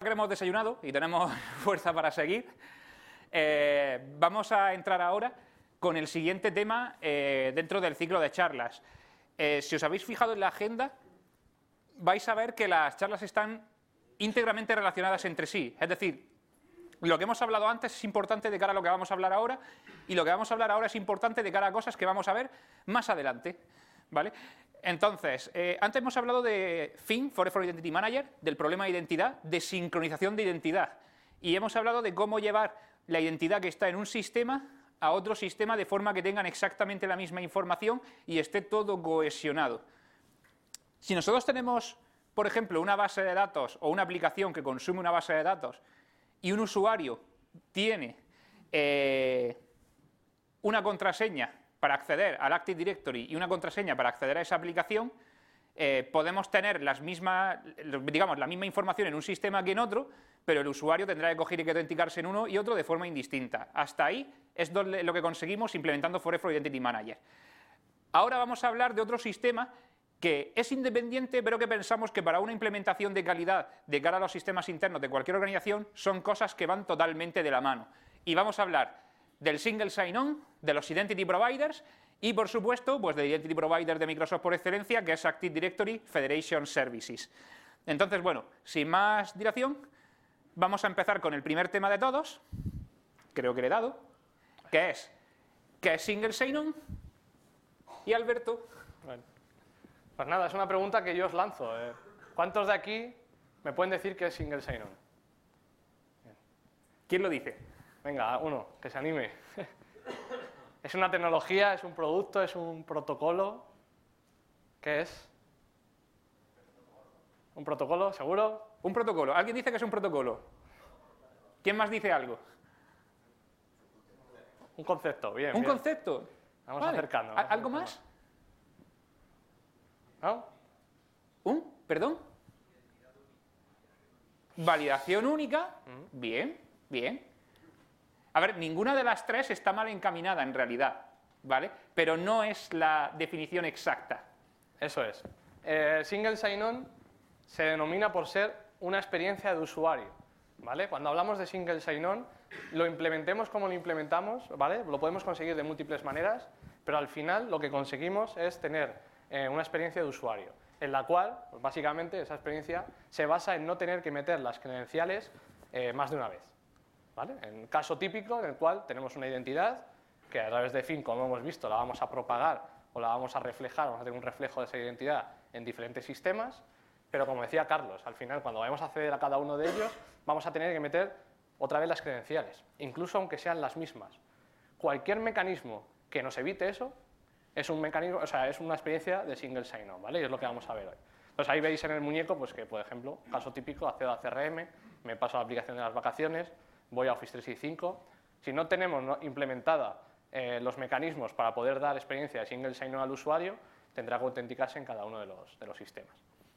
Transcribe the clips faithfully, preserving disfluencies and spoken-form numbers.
que hemos desayunado y tenemos fuerza para seguir, eh, vamos a entrar ahora con el siguiente tema eh, dentro del ciclo de charlas. Eh, si os habéis fijado en la agenda, vais a ver que las charlas están íntegramente relacionadas entre sí. Es decir, lo que hemos hablado antes es importante de cara a lo que vamos a hablar ahora, y lo que vamos a hablar ahora es importante de cara a cosas que vamos a ver más adelante, ¿vale? Entonces, eh, antes hemos hablado de F I M, Forest for Identity Manager, del problema de identidad, de sincronización de identidad, y hemos hablado de cómo llevar la identidad que está en un sistema a otro sistema de forma que tengan exactamente la misma información y esté todo cohesionado. Si nosotros tenemos, por ejemplo, una base de datos o una aplicación que consume una base de datos y un usuario tiene eh, una contraseña para acceder al Active Directory y una contraseña para acceder a esa aplicación, eh, podemos tener las mismas, digamos, la misma información en un sistema que en otro, pero el usuario tendrá que coger y que autenticarse en uno y otro de forma indistinta. Hasta ahí es lo que conseguimos implementando Forest for Identity Manager. Ahora vamos a hablar de otro sistema que es independiente, pero que pensamos que para una implementación de calidad de cara a los sistemas internos de cualquier organización son cosas que van totalmente de la mano. Y vamos a hablar del Single Sign-On, de los Identity Providers y, por supuesto, pues del Identity Provider de Microsoft por excelencia, que es Active Directory Federation Services. Entonces, bueno, sin más dilación, vamos a empezar con el primer tema de todos, creo que le he dado, que es, ¿qué es Single Sign-On? Y Alberto... Bueno. Pues nada, es una pregunta que yo os lanzo. Eh. ¿Cuántos de aquí me pueden decir qué es Single Sign-On? ¿Quién lo dice? Venga, uno, que se anime. ¿Es una tecnología, es un producto, es un protocolo? ¿Qué es? ¿Un protocolo, seguro? Un protocolo. ¿Alguien dice que es un protocolo? ¿Quién más dice algo? Un concepto, bien. ¿Un bien. concepto? Vamos vale. acercando. Vamos ¿Algo acercando. más? ¿No? ¿Un? ¿Perdón? Validación única. Mm. Bien, bien. A ver, ninguna de las tres está mal encaminada en realidad, ¿vale? Pero no es la definición exacta. Eso es. Eh, Single Sign-On se denomina por ser una experiencia de usuario, ¿vale? Cuando hablamos de Single Sign-On, lo implementemos como lo implementamos, ¿vale? Lo podemos conseguir de múltiples maneras, pero al final lo que conseguimos es tener eh, una experiencia de usuario, en la cual, pues básicamente, esa experiencia se basa en no tener que meter las credenciales eh, más de una vez, ¿vale? En el caso típico en el cual tenemos una identidad que a través de F I M, como hemos visto, la vamos a propagar o la vamos a reflejar, vamos a tener un reflejo de esa identidad en diferentes sistemas, pero como decía Carlos, al final cuando vayamos a acceder a cada uno de ellos vamos a tener que meter otra vez las credenciales, incluso aunque sean las mismas. Cualquier mecanismo que nos evite eso es un mecanismo, o sea, es una experiencia de Single Sign-On, ¿vale? Y es lo que vamos a ver hoy. Entonces ahí veis en el muñeco, pues que por ejemplo, caso típico, accedo a C R M, me paso a la aplicación de las vacaciones, voy a Office trescientos sesenta y cinco. Si no tenemos ¿no? implementada eh, los mecanismos para poder dar experiencia de Single Sign-On al usuario, tendrá que autenticarse en cada uno de los, de los sistemas.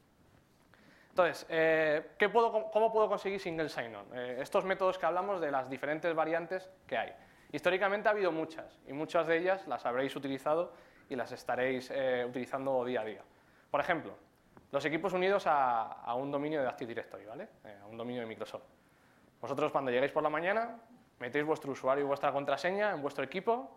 Entonces, eh, ¿qué puedo, ¿cómo puedo conseguir Single Sign-On? Eh, estos métodos que hablamos de las diferentes variantes que hay. Históricamente ha habido muchas, y muchas de ellas las habréis utilizado y las estaréis eh, utilizando día a día. Por ejemplo, los equipos unidos a, a un dominio de Active Directory, ¿vale? Eh, a un dominio de Microsoft. Vosotros cuando llegáis por la mañana, metéis vuestro usuario y vuestra contraseña en vuestro equipo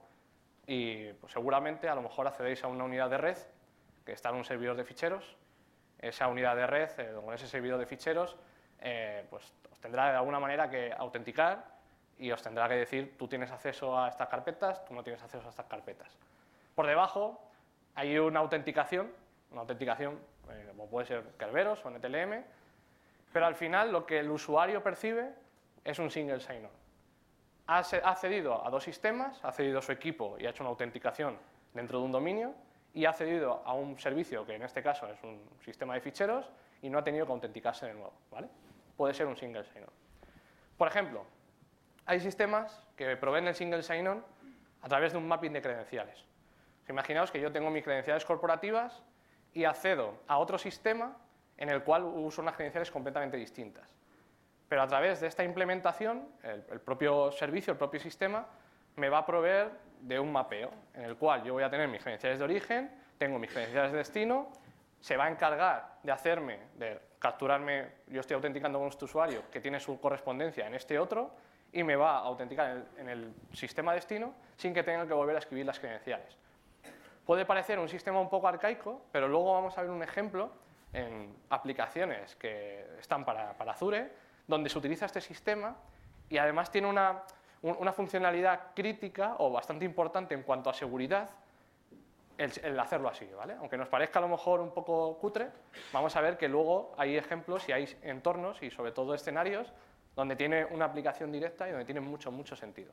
y pues, seguramente a lo mejor accedéis a una unidad de red que está en un servidor de ficheros. Esa unidad de red, eh, con ese servidor de ficheros, eh, pues os tendrá de alguna manera que autenticar y os tendrá que decir, tú tienes acceso a estas carpetas, tú no tienes acceso a estas carpetas. Por debajo hay una autenticación, una autenticación eh, como puede ser Kerberos o N T L M, pero al final lo que el usuario percibe es un Single Sign-On. Ha accedido a dos sistemas, ha accedido a su equipo y ha hecho una autenticación dentro de un dominio, y ha accedido a un servicio que en este caso es un sistema de ficheros y no ha tenido que autenticarse de nuevo, ¿vale? Puede ser un Single Sign-On. Por ejemplo, hay sistemas que proveen el Single Sign-On a través de un mapping de credenciales. Imaginaos que yo tengo mis credenciales corporativas y accedo a otro sistema en el cual uso unas credenciales completamente distintas. Pero a través de esta implementación, el, el propio servicio, el propio sistema, me va a proveer de un mapeo, en el cual yo voy a tener mis credenciales de origen, tengo mis credenciales de destino, se va a encargar de hacerme, de capturarme, yo estoy autenticando con este usuario que tiene su correspondencia en este otro y me va a autenticar en el, en el sistema destino sin que tenga que volver a escribir las credenciales. Puede parecer un sistema un poco arcaico, pero luego vamos a ver un ejemplo en aplicaciones que están para, para Azure, donde se utiliza este sistema y además tiene una, una funcionalidad crítica o bastante importante en cuanto a seguridad el, el hacerlo así, ¿vale? Aunque nos parezca a lo mejor un poco cutre, vamos a ver que luego hay ejemplos y hay entornos y sobre todo escenarios donde tiene una aplicación directa y donde tiene mucho, mucho sentido.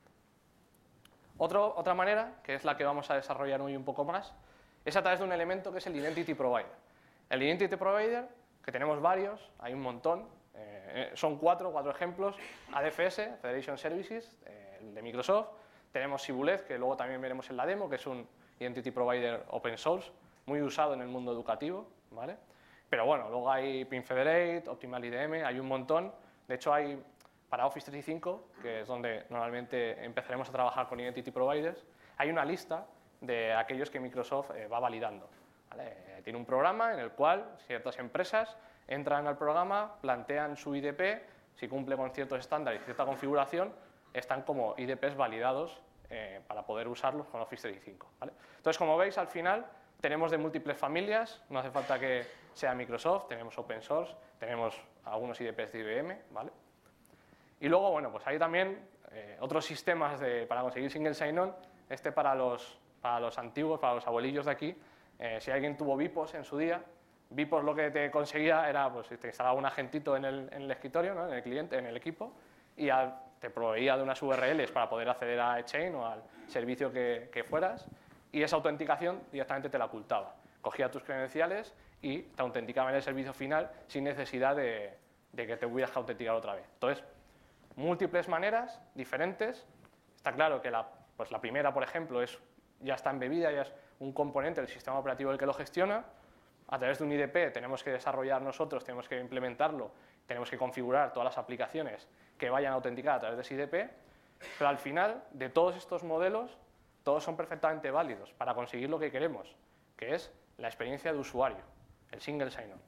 Otro, otra manera, que es la que vamos a desarrollar hoy un poco más, es a través de un elemento que es el Identity Provider. El Identity Provider, que tenemos varios, hay un montón, eh, son cuatro, cuatro ejemplos, A D F S, Federation Services, eh, el de Microsoft, tenemos Sibulet, que luego también veremos en la demo, que es un Identity Provider Open Source, muy usado en el mundo educativo, ¿vale? Pero bueno, luego hay Pinfederate, Optimal I D M, hay un montón. De hecho, hay para Office trescientos sesenta y cinco, que es donde normalmente empezaremos a trabajar con Identity Providers, hay una lista de aquellos que Microsoft eh, va validando, ¿vale? Eh, tiene un programa en el cual ciertas empresas entran al programa, plantean su I D P, si cumple con ciertos estándares y cierta configuración, están como I D Ps validados eh, para poder usarlos con Office trescientos sesenta y cinco, ¿vale? Entonces, como veis, al final tenemos de múltiples familias, no hace falta que sea Microsoft, tenemos Open Source, tenemos algunos I D Ps de I B M, ¿vale? Y luego, bueno, pues hay también eh, otros sistemas de, para conseguir single sign-on, este para los, para los antiguos, para los abuelillos de aquí, eh, si alguien tuvo Vipos en su día, Vipos lo que te conseguía era, pues te instalaba un agentito en el, en el escritorio, ¿no? En el cliente, en el equipo, y al, te proveía de unas U R Ls para poder acceder a Chain o al servicio que, que fueras, y esa autenticación directamente te la ocultaba. Cogía tus credenciales y te autenticaba en el servicio final sin necesidad de, de que te hubieras que autenticar otra vez. Entonces, múltiples maneras diferentes. Está claro que la, pues la primera, por ejemplo, es, ya está embebida, ya es un componente del sistema operativo el que lo gestiona. A través de un I D P tenemos que desarrollar nosotros, tenemos que implementarlo, tenemos que configurar todas las aplicaciones que vayan a autenticar a través de ese I D P, pero al final, de todos estos modelos, todos son perfectamente válidos para conseguir lo que queremos, que es la experiencia de usuario, el single sign-on.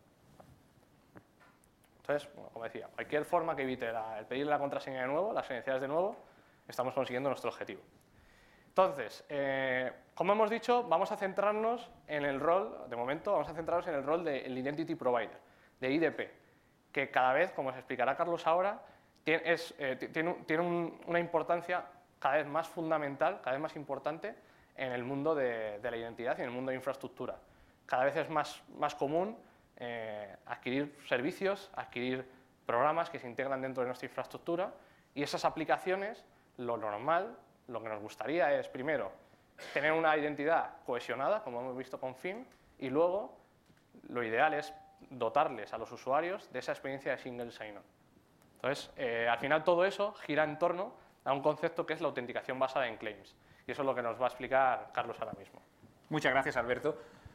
Entonces, bueno, como decía, cualquier forma que evite la, el pedir la contraseña de nuevo, las credenciales de nuevo, estamos consiguiendo nuestro objetivo. Entonces, eh, como hemos dicho, vamos a centrarnos en el rol, de momento, vamos a centrarnos en el rol del Identity Provider, de I D P, que cada vez, como os explicará Carlos ahora, tiene, es, eh, tiene, tiene un, una importancia cada vez más fundamental, cada vez más importante en el mundo de, de la identidad y en el mundo de infraestructura. Cada vez es más, más común eh, adquirir servicios, adquirir programas que se integran dentro de nuestra infraestructura y esas aplicaciones, lo normal, lo que nos gustaría es, primero, tener una identidad cohesionada, como hemos visto con F I M, y luego, lo ideal es dotarles a los usuarios de esa experiencia de single sign-on. Entonces, eh, al final todo eso gira en torno a un concepto que es la autenticación basada en claims. Y eso es lo que nos va a explicar Carlos ahora mismo. Muchas gracias, Alberto.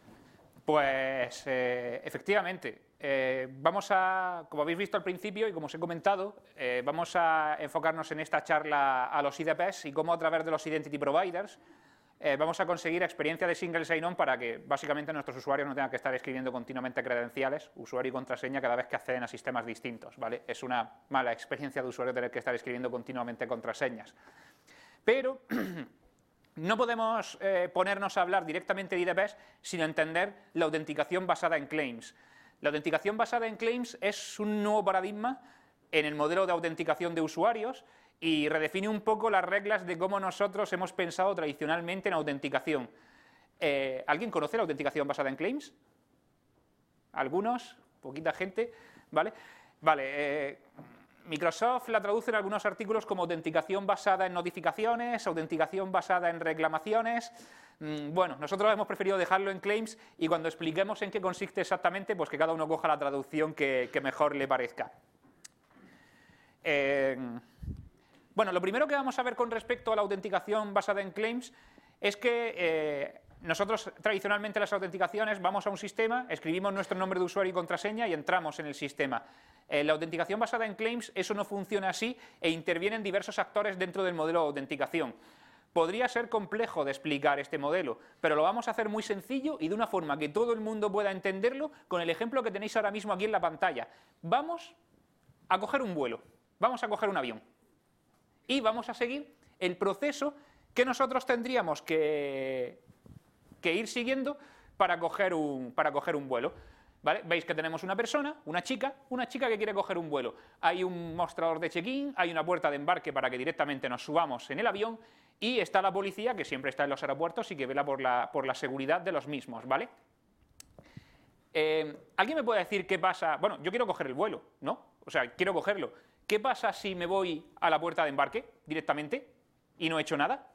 Pues, eh, efectivamente, eh, vamos a, como habéis visto al principio y como os he comentado, eh, vamos a enfocarnos en esta charla a los I D Ps y cómo a través de los Identity Providers eh, vamos a conseguir experiencia de single sign-on para que básicamente nuestros usuarios no tengan que estar escribiendo continuamente credenciales, usuario y contraseña cada vez que acceden a sistemas distintos, ¿vale? Es una mala experiencia de usuario tener que estar escribiendo continuamente contraseñas. Pero no podemos eh, ponernos a hablar directamente de I D Ps sin entender la autenticación basada en claims. La autenticación basada en claims es un nuevo paradigma en el modelo de autenticación de usuarios y redefine un poco las reglas de cómo nosotros hemos pensado tradicionalmente en autenticación. Eh, ¿Alguien conoce la autenticación basada en claims? ¿Algunos? ¿Poquita gente? ¿Vale? Vale. Eh, Microsoft la traduce en algunos artículos como autenticación basada en notificaciones, autenticación basada en reclamaciones. Bueno, nosotros hemos preferido dejarlo en claims y cuando expliquemos en qué consiste exactamente, pues que cada uno coja la traducción que, que mejor le parezca. Eh, bueno, lo primero que vamos a ver con respecto a la autenticación basada en claims es que eh, nosotros tradicionalmente las autenticaciones vamos a un sistema, escribimos nuestro nombre de usuario y contraseña y entramos en el sistema. En la autenticación basada en claims eso no funciona así e intervienen diversos actores dentro del modelo de autenticación. Podría ser complejo de explicar este modelo, pero lo vamos a hacer muy sencillo y de una forma que todo el mundo pueda entenderlo con el ejemplo que tenéis ahora mismo aquí en la pantalla. Vamos a coger un vuelo, vamos a coger un avión y vamos a seguir el proceso que nosotros tendríamos que, que ir siguiendo para coger un, para coger un vuelo. ¿Vale? Veis que tenemos una persona, una chica, una chica que quiere coger un vuelo. Hay un mostrador de check-in, hay una puerta de embarque para que directamente nos subamos en el avión y está la policía, que siempre está en los aeropuertos y que vela por la, por la seguridad de los mismos, ¿vale? Eh, ¿Alguien me puede decir qué pasa? Bueno, yo quiero coger el vuelo, ¿no? O sea, quiero cogerlo. ¿Qué pasa si me voy a la puerta de embarque directamente y no he hecho nada?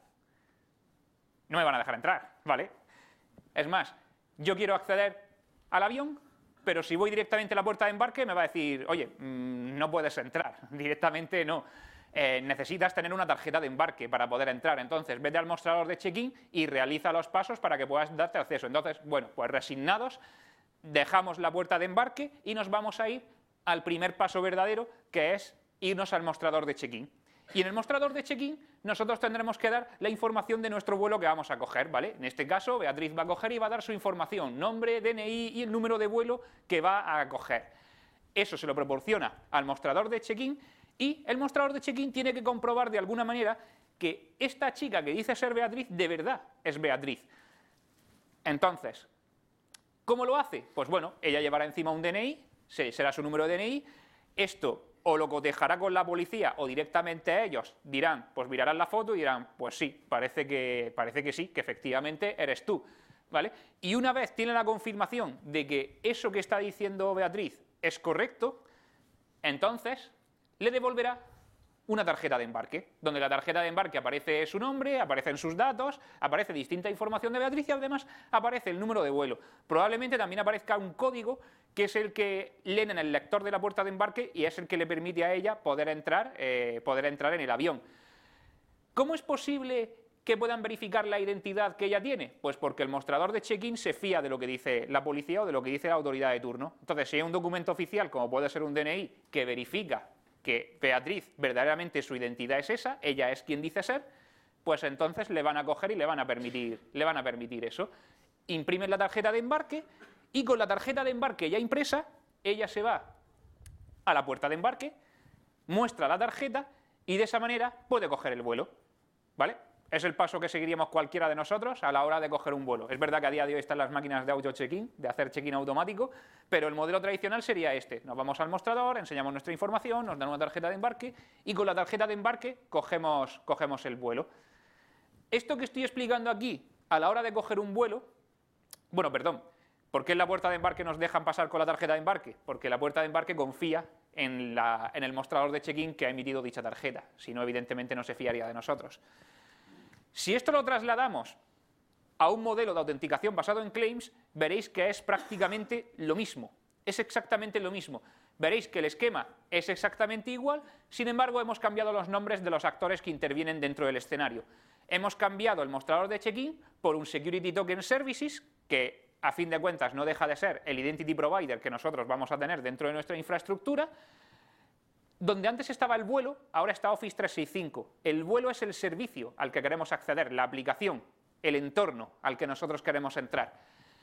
No me van a dejar entrar, ¿vale? Es más, yo quiero acceder al avión, pero si voy directamente a la puerta de embarque me va a decir, oye, mmm, no puedes entrar, directamente no. Eh, necesitas tener una tarjeta de embarque para poder entrar, entonces vete al mostrador de check-in y realiza los pasos para que puedas darte acceso. Entonces, bueno, pues resignados, dejamos la puerta de embarque y nos vamos a ir al primer paso verdadero, que es irnos al mostrador de check-in. Y en el mostrador de check-in nosotros tendremos que dar la información de nuestro vuelo que vamos a coger, ¿vale? En este caso, Beatriz va a coger y va a dar su información, nombre, D N I y el número de vuelo que va a coger. Eso se lo proporciona al mostrador de check-in y el mostrador de check-in tiene que comprobar de alguna manera que esta chica que dice ser Beatriz de verdad es Beatriz. Entonces, ¿cómo lo hace? Pues bueno, ella llevará encima un D N I, será su número de D N I, esto o lo cotejará con la policía o directamente ellos dirán, pues mirarán la foto y dirán, pues sí, parece que, parece que sí, que efectivamente eres tú, ¿vale? Y una vez tiene la confirmación de que eso que está diciendo Beatriz es correcto, entonces le devolverá una tarjeta de embarque, donde la tarjeta de embarque aparece su nombre, aparecen sus datos, aparece distinta información de Beatriz y además aparece el número de vuelo. Probablemente también aparezca un código que es el que leen en el lector de la puerta de embarque y es el que le permite a ella poder entrar, eh, poder entrar en el avión. ¿Cómo es posible que puedan verificar la identidad que ella tiene? Pues porque el mostrador de check-in se fía de lo que dice la policía o de lo que dice la autoridad de turno. Entonces, si hay un documento oficial, como puede ser un D N I, que verifica que Beatriz verdaderamente su identidad es esa, ella es quien dice ser, pues entonces le van a coger y le van a permitir, le van a permitir eso. Imprimen la tarjeta de embarque y con la tarjeta de embarque ya impresa, ella se va a la puerta de embarque, muestra la tarjeta y de esa manera puede coger el vuelo, ¿vale? Es el paso que seguiríamos cualquiera de nosotros a la hora de coger un vuelo. Es verdad que a día de hoy están las máquinas de auto check-in, de hacer check-in automático, pero el modelo tradicional sería este. Nos vamos al mostrador, enseñamos nuestra información, nos dan una tarjeta de embarque y con la tarjeta de embarque cogemos, cogemos el vuelo. Esto que estoy explicando aquí, a la hora de coger un vuelo, bueno, perdón, ¿por qué en la puerta de embarque nos dejan pasar con la tarjeta de embarque? Porque la puerta de embarque confía en, la, en el mostrador de check-in que ha emitido dicha tarjeta, si no, evidentemente no se fiaría de nosotros. Si esto lo trasladamos a un modelo de autenticación basado en claims, veréis que es prácticamente lo mismo, es exactamente lo mismo. Veréis que el esquema es exactamente igual, sin embargo hemos cambiado los nombres de los actores que intervienen dentro del escenario. Hemos cambiado el mostrador de check-in por un Security Token Services, que a fin de cuentas no deja de ser el Identity Provider que nosotros vamos a tener dentro de nuestra infraestructura. Donde antes estaba el vuelo, ahora está Office trescientos sesenta y cinco. El vuelo es el servicio al que queremos acceder, la aplicación, el entorno al que nosotros queremos entrar.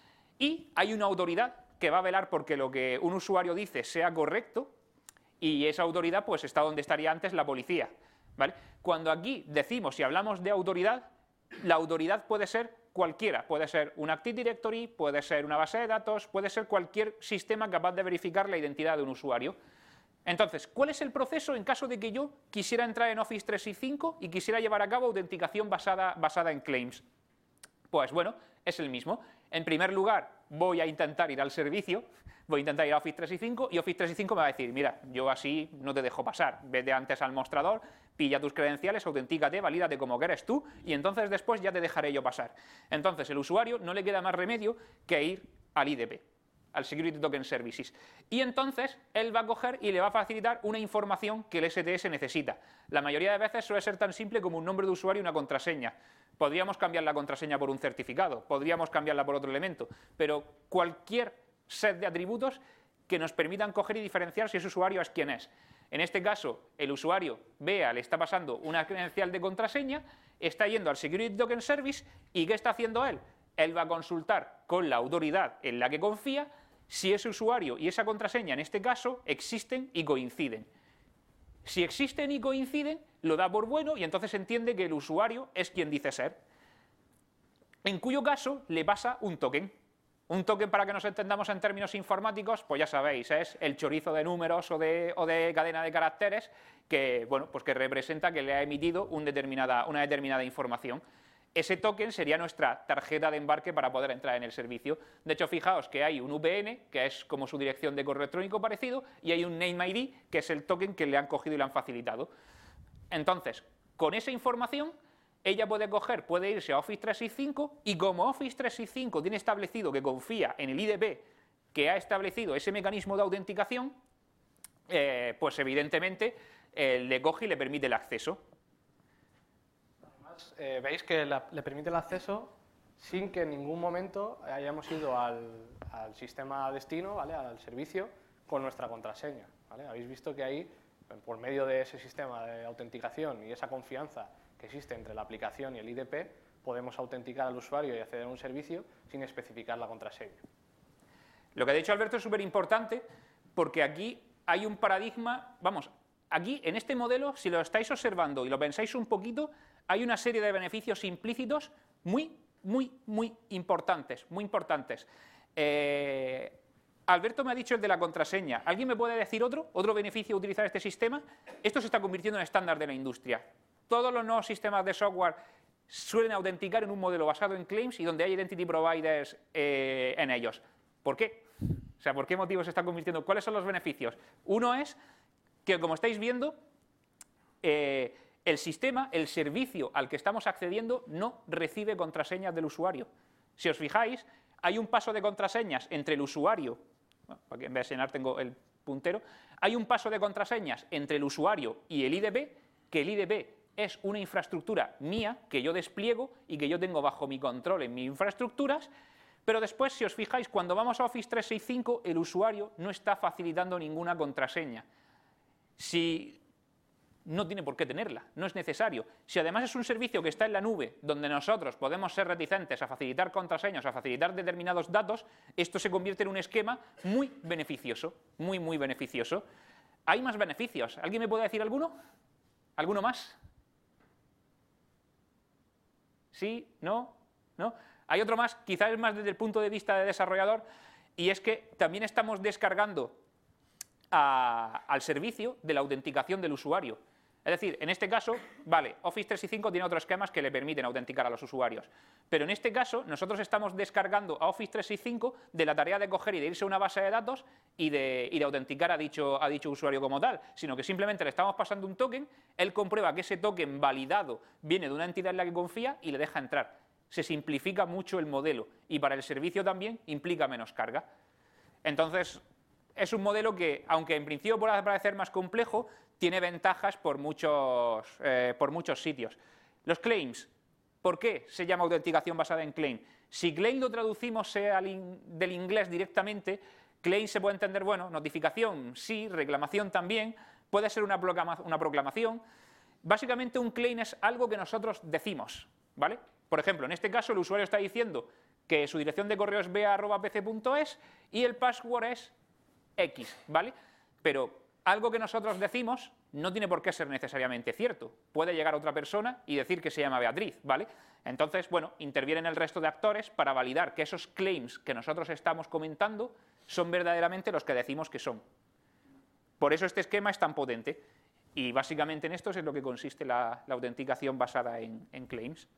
Y hay una autoridad que va a velar porque lo que un usuario dice sea correcto y esa autoridad pues está donde estaría antes la policía, ¿vale? Cuando aquí decimos, si hablamos de autoridad, la autoridad puede ser cualquiera, puede ser un Active Directory, puede ser una base de datos, puede ser cualquier sistema capaz de verificar la identidad de un usuario. Entonces, ¿cuál es el proceso en caso de que yo quisiera entrar en Office trescientos sesenta y cinco y quisiera llevar a cabo autenticación basada, basada en claims? Pues bueno, es el mismo. En primer lugar, voy a intentar ir al servicio, voy a intentar ir a Office trescientos sesenta y cinco y Office trescientos sesenta y cinco me va a decir, mira, yo así no te dejo pasar, vete antes al mostrador, pilla tus credenciales, autentícate, valídate como que eres tú y entonces después ya te dejaré yo pasar. Entonces, el usuario no le queda más remedio que ir al I D P, al Security Token Services. Y entonces él va a coger y le va a facilitar una información que el S T S necesita. La mayoría de veces suele ser tan simple como un nombre de usuario y una contraseña. Podríamos cambiar la contraseña por un certificado, podríamos cambiarla por otro elemento, pero cualquier set de atributos que nos permitan coger y diferenciar si ese usuario es quien es. En este caso, el usuario vea, le está pasando una credencial de contraseña, está yendo al Security Token Service y ¿qué está haciendo él? Él va a consultar con la autoridad en la que confía si ese usuario y esa contraseña, en este caso, existen y coinciden. Si existen y coinciden, lo da por bueno y entonces entiende que el usuario es quien dice ser. En cuyo caso le pasa un token. Un token, para que nos entendamos en términos informáticos, pues ya sabéis, es el chorizo de números o de, o de cadena de caracteres que, bueno, pues que representa que le ha emitido un determinada, una determinada información. Ese token sería nuestra tarjeta de embarque para poder entrar en el servicio. De hecho, fijaos que hay un V P N, que es como su dirección de correo electrónico parecido, y hay un Name I D, que es el token que le han cogido y le han facilitado. Entonces, con esa información, ella puede coger, puede irse a Office trescientos sesenta y cinco, y como Office trescientos sesenta y cinco tiene establecido que confía en el I D P que ha establecido ese mecanismo de autenticación, eh, pues evidentemente eh, le coge y le permite el acceso. Eh, veis que la, le permite el acceso sin que en ningún momento hayamos ido al, al sistema destino, ¿vale? Al servicio, con nuestra contraseña, ¿vale? Habéis visto que ahí, por medio de ese sistema de autenticación y esa confianza que existe entre la aplicación y el I D P, podemos autenticar al usuario y acceder a un servicio sin especificar la contraseña. Lo que ha dicho Alberto es súper importante porque aquí hay un paradigma, vamos, aquí en este modelo, si lo estáis observando y lo pensáis un poquito, hay una serie de beneficios implícitos muy, muy, muy importantes, muy importantes. Eh, Alberto me ha dicho el de la contraseña. ¿Alguien me puede decir otro? ¿Otro beneficio de utilizar este sistema? Esto se está convirtiendo en estándar de la industria. Todos los nuevos sistemas de software suelen autenticar en un modelo basado en claims y donde hay identity providers eh, en ellos. ¿Por qué? O sea, ¿por qué motivo se está convirtiendo? ¿Cuáles son los beneficios? Uno es que, como estáis viendo, eh, el sistema, el servicio al que estamos accediendo no recibe contraseñas del usuario. Si os fijáis, hay un paso de contraseñas entre el usuario, bueno, para que en vez de enseñar tengo el puntero, hay un paso de contraseñas entre el usuario y el I D P, que el I D P es una infraestructura mía que yo despliego y que yo tengo bajo mi control en mis infraestructuras, pero después, si os fijáis, cuando vamos a Office trescientos sesenta y cinco, el usuario no está facilitando ninguna contraseña. Si no tiene por qué tenerla, no es necesario. Si además es un servicio que está en la nube, donde nosotros podemos ser reticentes a facilitar contraseñas, a facilitar determinados datos, esto se convierte en un esquema muy beneficioso, muy, muy beneficioso. Hay más beneficios. ¿Alguien me puede decir alguno? ¿Alguno más? ¿Sí? ¿No? ¿No? Hay otro más, quizás es más desde el punto de vista de desarrollador, y es que también estamos descargando a, al servicio de la autenticación del usuario. Es decir, en este caso, vale, Office trescientos sesenta y cinco tiene otros esquemas que le permiten autenticar a los usuarios, pero en este caso nosotros estamos descargando a Office trescientos sesenta y cinco de la tarea de coger y de irse a una base de datos y de, y de autenticar a dicho, a dicho usuario como tal, sino que simplemente le estamos pasando un token, él comprueba que ese token validado viene de una entidad en la que confía y le deja entrar. Se simplifica mucho el modelo y para el servicio también implica menos carga. Entonces, es un modelo que, aunque en principio pueda parecer más complejo, tiene ventajas por muchos, eh, por muchos sitios. Los claims, ¿por qué se llama autenticación basada en claim? Si claim lo traducimos sea del inglés directamente, claim se puede entender, bueno, notificación sí, reclamación también, puede ser una proclama, una proclamación. Básicamente un claim es algo que nosotros decimos, ¿vale? Por ejemplo, en este caso el usuario está diciendo que su dirección de correo es bea arroba p c punto es y el password es X, ¿vale? Pero algo que nosotros decimos no tiene por qué ser necesariamente cierto. Puede llegar otra persona y decir que se llama Beatriz, ¿vale? Entonces, bueno, intervienen el resto de actores para validar que esos claims que nosotros estamos comentando son verdaderamente los que decimos que son. Por eso este esquema es tan potente. Y básicamente en esto es en lo que consiste la, la autenticación basada en, en claims.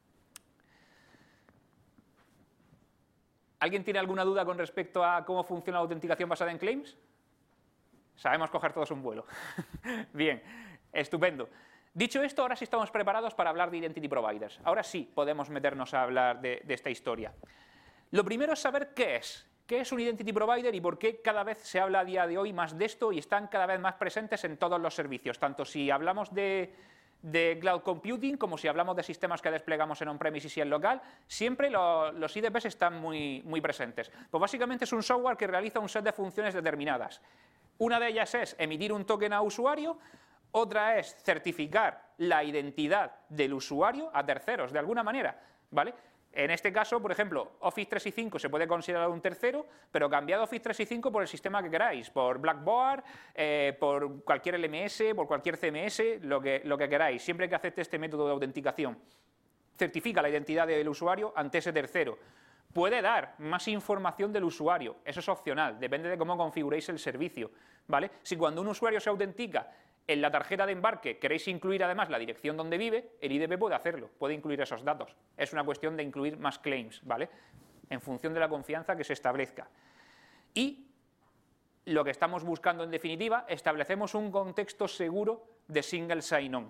¿Alguien tiene alguna duda con respecto a cómo funciona la autenticación basada en claims? Sabemos coger todos un vuelo. Bien, estupendo. Dicho esto, ahora sí estamos preparados para hablar de Identity Providers. Ahora sí podemos meternos a hablar de, de esta historia. Lo primero es saber qué es. ¿Qué es un Identity Provider y por qué cada vez se habla a día de hoy más de esto y están cada vez más presentes en todos los servicios? Tanto si hablamos de de cloud computing, como si hablamos de sistemas que desplegamos en on-premises y en local, siempre lo, los I D Ps están muy, muy presentes. Pues básicamente es un software que realiza un set de funciones determinadas. Una de ellas es emitir un token a usuario, otra es certificar la identidad del usuario a terceros, de alguna manera, ¿vale? En este caso, por ejemplo, Office trescientos sesenta y cinco se puede considerar un tercero, pero cambiad Office trescientos sesenta y cinco por el sistema que queráis, por Blackboard, eh, por cualquier L M S, por cualquier C M S, lo que, lo que queráis, siempre que acepte este método de autenticación. Certifica la identidad del usuario ante ese tercero. Puede dar más información del usuario, eso es opcional, depende de cómo configuréis el servicio, ¿vale? Si cuando un usuario se autentica en la tarjeta de embarque queréis incluir además la dirección donde vive, el I D P puede hacerlo, puede incluir esos datos. Es una cuestión de incluir más claims, ¿vale? En función de la confianza que se establezca. Y lo que estamos buscando en definitiva, establecemos un contexto seguro de single sign-on.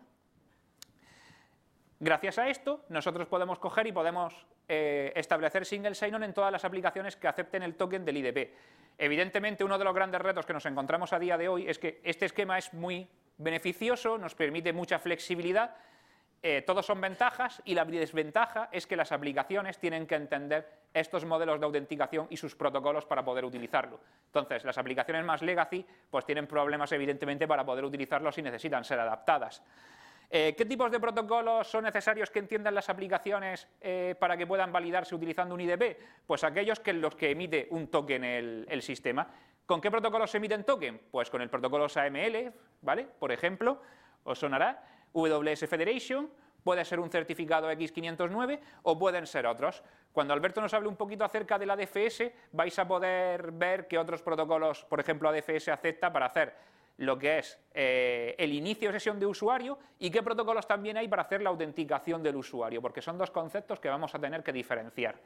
Gracias a esto, nosotros podemos coger y podemos eh, establecer single sign-on en todas las aplicaciones que acepten el token del I D P. Evidentemente, uno de los grandes retos que nos encontramos a día de hoy es que este esquema es muy beneficioso, nos permite mucha flexibilidad, eh, todos son ventajas, y la desventaja es que las aplicaciones tienen que entender estos modelos de autenticación y sus protocolos para poder utilizarlo. Entonces, las aplicaciones más legacy pues tienen problemas evidentemente para poder utilizarlos y necesitan ser adaptadas. Eh, ¿Qué tipos de protocolos son necesarios que entiendan las aplicaciones eh, para que puedan validarse utilizando un I D P? Pues aquellos que en los que emite un token el, el sistema. ¿Con qué protocolos se emiten token? Pues con el protocolo S A M L, ¿vale? Por ejemplo, os sonará, W S Federation, puede ser un certificado X quinientos nueve o pueden ser otros. Cuando Alberto nos hable un poquito acerca de la A D F S, vais a poder ver que otros protocolos, por ejemplo, A D F S acepta para hacer lo que es eh, el inicio de sesión de usuario y qué protocolos también hay para hacer la autenticación del usuario, porque son dos conceptos que vamos a tener que diferenciar.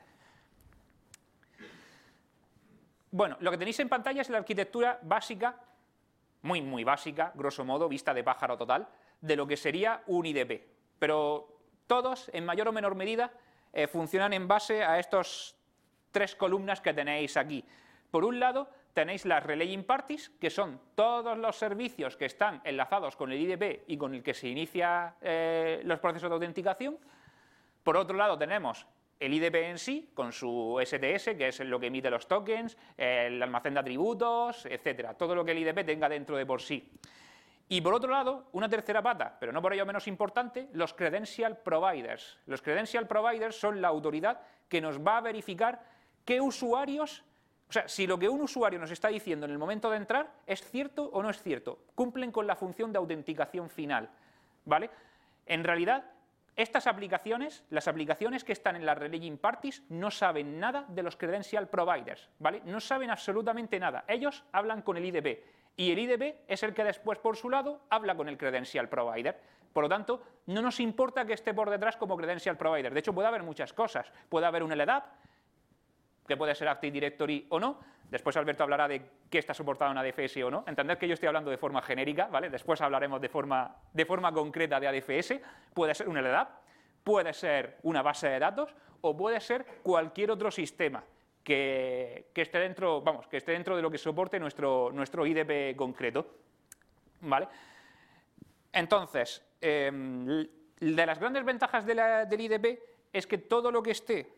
Bueno, lo que tenéis en pantalla es la arquitectura básica, muy, muy básica, grosso modo, vista de pájaro total, de lo que sería un I D P. Pero todos, en mayor o menor medida, eh, funcionan en base a estas tres columnas que tenéis aquí. Por un lado, tenéis las Relaying Parties, que son todos los servicios que están enlazados con el I D P y con el que se inicia eh, los procesos de autenticación. Por otro lado, tenemos el I D P en sí, con su S T S, que es lo que emite los tokens, el almacén de atributos, etcétera. Todo lo que el I D P tenga dentro de por sí. Y por otro lado, una tercera pata, pero no por ello menos importante, los Credential Providers. Los Credential Providers son la autoridad que nos va a verificar qué usuarios... O sea, si lo que un usuario nos está diciendo en el momento de entrar es cierto o no es cierto, cumplen con la función de autenticación final, ¿vale? En realidad, estas aplicaciones, las aplicaciones que están en las Relaying Parties, no saben nada de los Credential Providers, ¿vale? No saben absolutamente nada. Ellos hablan con el I D P y el I D P es el que después, por su lado, habla con el Credential Provider. Por lo tanto, no nos importa que esté por detrás como Credential Provider. De hecho, puede haber muchas cosas. Puede haber un L D A P, que puede ser Active Directory o no. Después Alberto hablará de qué está soportado en A D F S o no. Entended que yo estoy hablando de forma genérica, ¿vale? Después hablaremos de forma, de forma concreta de A D F S. Puede ser un L D A P, puede ser una base de datos o puede ser cualquier otro sistema que, que esté dentro, vamos, que esté dentro de lo que soporte nuestro, nuestro I D P concreto, ¿vale? Entonces, eh, de las grandes ventajas de la, del I D P es que todo lo que esté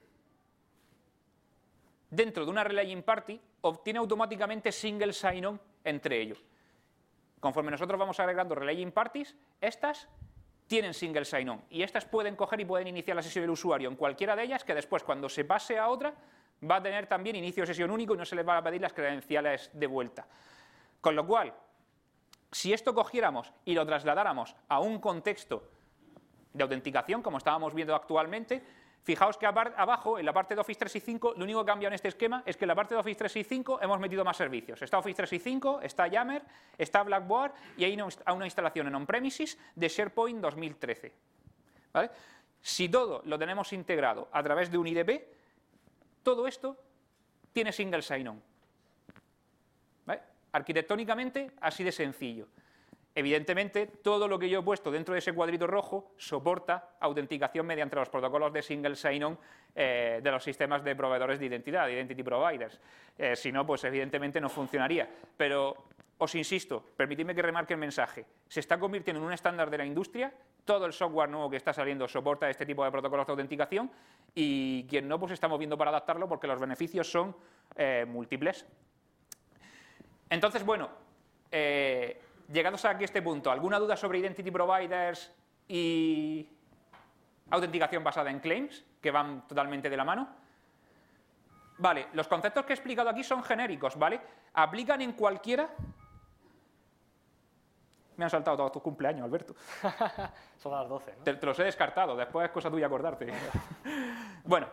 dentro de una Relaying Party obtiene automáticamente single sign-on entre ellos. Conforme nosotros vamos agregando Relaying Parties, estas tienen single sign-on y estas pueden coger y pueden iniciar la sesión del usuario en cualquiera de ellas, que después cuando se pase a otra va a tener también inicio de sesión único y no se les va a pedir las credenciales de vuelta. Con lo cual, si esto cogiéramos y lo trasladáramos a un contexto de autenticación, como estábamos viendo actualmente, fijaos que abajo, en la parte de Office trescientos sesenta y cinco, lo único que cambia en este esquema es que en la parte de Office trescientos sesenta y cinco hemos metido más servicios. Está Office trescientos sesenta y cinco, está Yammer, está Blackboard y hay una instalación en on-premises de SharePoint dos mil trece. ¿Vale? Si todo lo tenemos integrado a través de un I D P, todo esto tiene single sign-on. ¿Vale? Arquitectónicamente, así de sencillo. Evidentemente, todo lo que yo he puesto dentro de ese cuadrito rojo soporta autenticación mediante los protocolos de single sign-on eh, de los sistemas de proveedores de identidad, de identity providers. Eh, si no, pues evidentemente no funcionaría. Pero os insisto, permitidme que remarque el mensaje, se está convirtiendo en un estándar de la industria, todo el software nuevo que está saliendo soporta este tipo de protocolos de autenticación y quien no, pues estamos viendo para adaptarlo porque los beneficios son eh, múltiples. Entonces, bueno, eh, llegados aquí a este punto, ¿alguna duda sobre Identity Providers y autenticación basada en claims, que van totalmente de la mano? Vale, los conceptos que he explicado aquí son genéricos, ¿vale? Aplican en cualquiera... Me han saltado todos tus cumpleaños, Alberto. Son las doce, ¿no? Te, te los he descartado, después es cosa tuya acordarte. Bueno,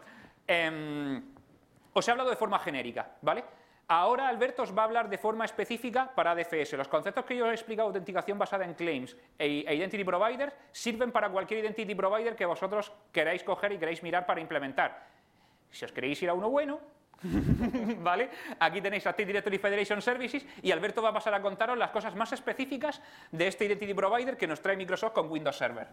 eh, os he hablado de forma genérica, ¿vale? Ahora Alberto os va a hablar de forma específica para A D F S. Los conceptos que yo he explicado, autenticación basada en claims e, e Identity Provider, sirven para cualquier Identity Provider que vosotros queráis coger y queráis mirar para implementar. Si os queréis ir a uno bueno, ¿vale? Aquí tenéis Active Directory Federation Services y Alberto va a pasar a contaros las cosas más específicas de este Identity Provider que nos trae Microsoft con Windows Server.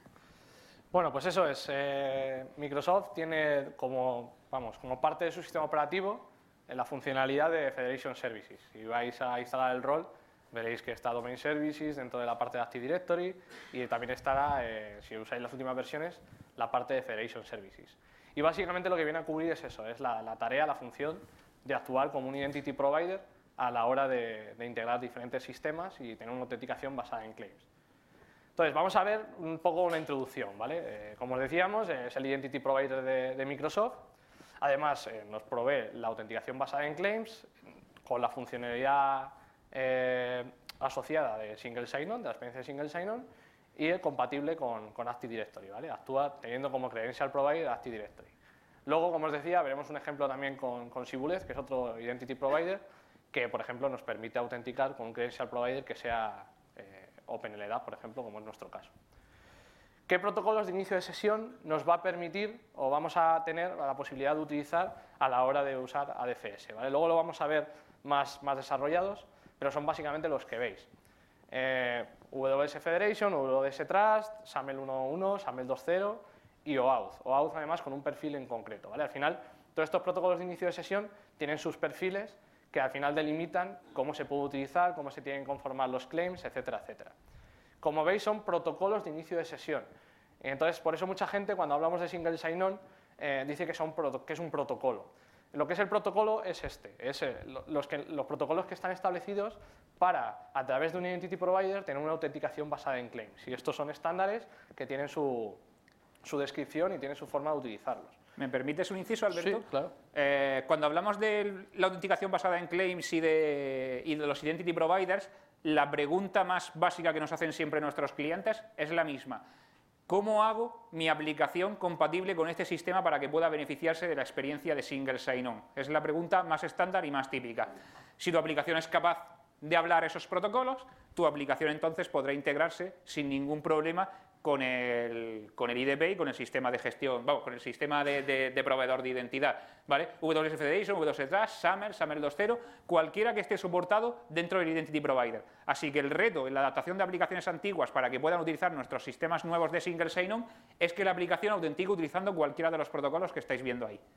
Bueno, pues eso es. Eh, Microsoft tiene como, vamos, como parte de su sistema operativo en la funcionalidad de Federation Services. Si vais a instalar el rol, veréis que está Domain Services dentro de la parte de Active Directory y también estará, eh, si usáis las últimas versiones, la parte de Federation Services. Y básicamente lo que viene a cubrir es eso, es la, la tarea, la función de actuar como un Identity Provider a la hora de, de integrar diferentes sistemas y tener una autenticación basada en claims. Entonces, vamos a ver un poco una introducción, ¿vale? Eh, como os decíamos, es el Identity Provider de, de Microsoft. Además, eh, nos provee la autenticación basada en claims con la funcionalidad eh, asociada de Single Sign-On, de la experiencia de Single Sign-On, y es compatible con, con Active Directory, ¿vale? Actúa teniendo como credential provider Active Directory. Luego, como os decía, veremos un ejemplo también con, con Sibuleth, que es otro Identity Provider, que, por ejemplo, nos permite autenticar con un credential provider que sea eh, OpenLDAP, por ejemplo, como es nuestro caso. ¿Qué protocolos de inicio de sesión nos va a permitir o vamos a tener la posibilidad de utilizar a la hora de usar A D F S? ¿Vale? Luego lo vamos a ver más, más desarrollados, pero son básicamente los que veis. Eh, W S Federation, W S Trust, SAML uno punto uno, SAML dos punto cero y OAuth. OAuth además con un perfil en concreto, ¿vale? Al final, todos estos protocolos de inicio de sesión tienen sus perfiles que al final delimitan cómo se puede utilizar, cómo se tienen que conformar los claims, etcétera, etcétera. Como veis, son protocolos de inicio de sesión. Entonces, por eso mucha gente, cuando hablamos de Single Sign-On, eh, dice que, son que es un protocolo. Lo que es el protocolo es este, es eh, los, que, los protocolos que están establecidos para, a través de un Identity Provider, tener una autenticación basada en claims. Y estos son estándares que tienen su, su descripción y tienen su forma de utilizarlos. ¿Me permites un inciso, Alberto? Sí, claro. Eh, cuando hablamos de la autenticación basada en claims y de, y de los Identity Providers, la pregunta más básica que nos hacen siempre nuestros clientes es la misma. ¿Cómo hago mi aplicación compatible con este sistema para que pueda beneficiarse de la experiencia de Single Sign-On? Es la pregunta más estándar y más típica. Si tu aplicación es capaz de hablar esos protocolos, tu aplicación entonces podrá integrarse sin ningún problema con el, con el I D P y con el sistema de gestión, vamos, con el sistema de, de, de proveedor de identidad, ¿vale? W S Federation, W S Trust, SAML, SAML dos punto cero, cualquiera que esté soportado dentro del Identity Provider. Así que el reto en la adaptación de aplicaciones antiguas para que puedan utilizar nuestros sistemas nuevos de Single Sign-On es que la aplicación autentique utilizando cualquiera de los protocolos que estáis viendo ahí.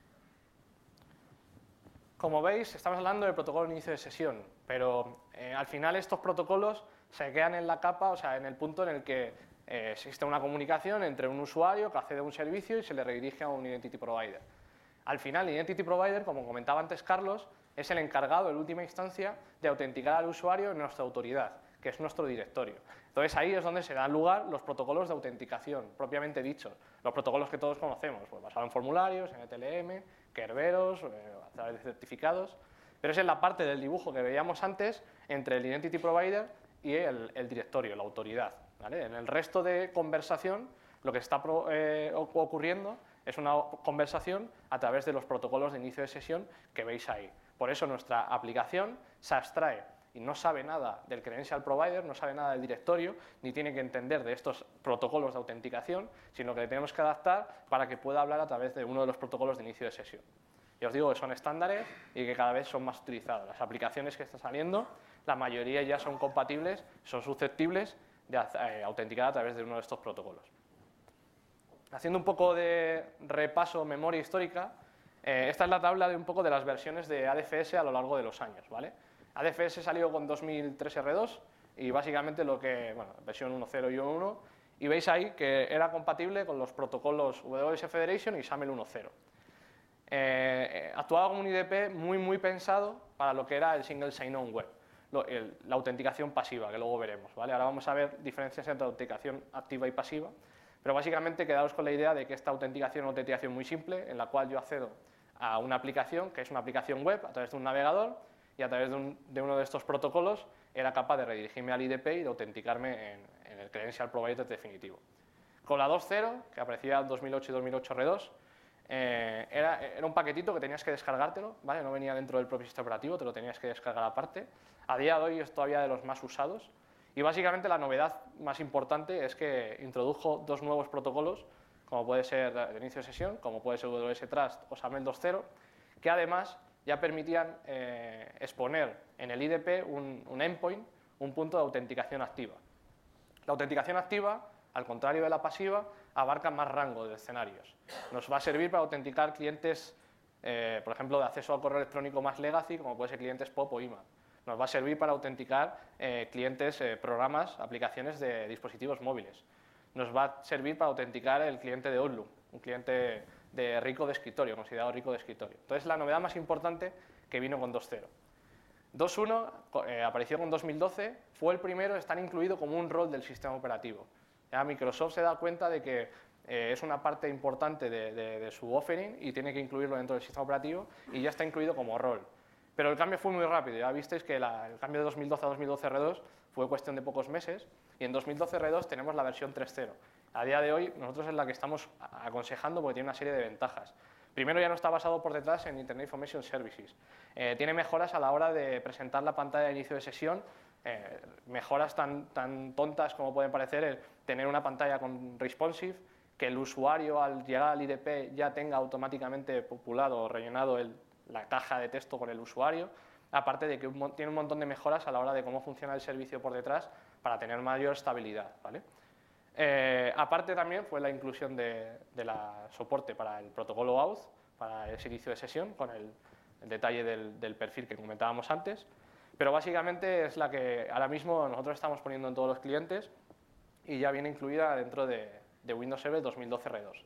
Como veis, estamos hablando del protocolo de inicio de sesión, pero eh, al final estos protocolos se quedan en la capa, o sea, en el punto en el que eh, existe una comunicación entre un usuario que accede a un servicio y se le redirige a un Identity Provider. Al final, el Identity Provider, como comentaba antes Carlos, es el encargado en última instancia de autenticar al usuario en nuestra autoridad, que es nuestro directorio. Entonces ahí es donde se dan lugar los protocolos de autenticación, propiamente dichos, los protocolos que todos conocemos, pues basados en formularios, en E T L M, Kerberos, eh, a través de certificados, pero es en la parte del dibujo que veíamos antes entre el Identity Provider y el, el directorio, la autoridad, ¿vale? En el resto de conversación, lo que está pro, eh, ocurriendo es una conversación a través de los protocolos de inicio de sesión que veis ahí. Por eso nuestra aplicación se abstrae y no sabe nada del credential provider, no sabe nada del directorio, ni tiene que entender de estos protocolos de autenticación, sino que le tenemos que adaptar para que pueda hablar a través de uno de los protocolos de inicio de sesión. Y os digo que son estándares y que cada vez son más utilizados. Las aplicaciones que están saliendo, la mayoría ya son compatibles, son susceptibles de eh, autenticar a través de uno de estos protocolos. Haciendo un poco de repaso, memoria histórica, eh, esta es la tabla de un poco de las versiones de A D F S a lo largo de los años, ¿vale? A D F S salió con dos mil tres R dos y básicamente lo que, bueno, versión uno punto cero y uno punto uno, y veis ahí que era compatible con los protocolos W S Federation y SAML uno punto cero. Eh, actuaba como un I D P muy, muy pensado para lo que era el Single Sign-On Web, lo, el, la autenticación pasiva, que luego veremos, ¿vale? Ahora vamos a ver diferencias entre autenticación activa y pasiva, pero básicamente quedaos con la idea de que esta autenticación es una autenticación muy simple, en la cual yo accedo a una aplicación, que es una aplicación web, a través de un navegador, y a través de, un, de uno de estos protocolos era capaz de redirigirme al I D P y de autenticarme en, en el credential provider definitivo. Con la dos punto cero, que aparecía en dos mil ocho y dos mil ocho R dos, eh, era, era un paquetito que tenías que descargártelo, ¿vale? No venía dentro del propio sistema operativo, te lo tenías que descargar aparte. A día de hoy es todavía de los más usados, y básicamente la novedad más importante es que introdujo dos nuevos protocolos, como puede ser el inicio de sesión, como puede ser W S Trust o SAML dos punto cero, que además ya permitían eh, exponer en el I D P un, un endpoint, un punto de autenticación activa. La autenticación activa, al contrario de la pasiva, abarca más rango de escenarios. Nos va a servir para autenticar clientes, eh, por ejemplo, de acceso al correo electrónico más legacy, como puede ser clientes P O P o I M A. Nos va a servir para autenticar eh, clientes, eh, programas, aplicaciones de dispositivos móviles. Nos va a servir para autenticar el cliente de Outlook, un cliente de rico de escritorio, considerado rico de escritorio. Entonces, la novedad más importante que vino con dos punto cero. dos punto uno eh, apareció con dos mil doce, fue el primero, está incluido como un rol del sistema operativo. Ya Microsoft se da cuenta de que eh, es una parte importante de, de, de su offering y tiene que incluirlo dentro del sistema operativo y ya está incluido como rol. Pero el cambio fue muy rápido, ya visteis que la, el cambio de dos mil doce a dos mil doce R dos fue cuestión de pocos meses y en dos mil doce R dos tenemos la versión tres punto cero. A día de hoy nosotros es la que estamos aconsejando porque tiene una serie de ventajas. Primero, ya no está basado por detrás en Internet Information Services. Eh, tiene mejoras a la hora de presentar la pantalla de inicio de sesión, eh, mejoras tan, tan tontas como pueden parecer el tener una pantalla con responsive, que el usuario al llegar al I D P ya tenga automáticamente populado o rellenado el, la caja de texto con el usuario, aparte de que un, tiene un montón de mejoras a la hora de cómo funciona el servicio por detrás para tener mayor estabilidad, ¿vale? Eh, aparte también fue la inclusión de, de la soporte para el protocolo auth, para ese inicio de sesión, con el, el detalle del, del perfil que comentábamos antes, pero básicamente es la que ahora mismo nosotros estamos poniendo en todos los clientes y ya viene incluida dentro de, de Windows Server dos mil doce R dos.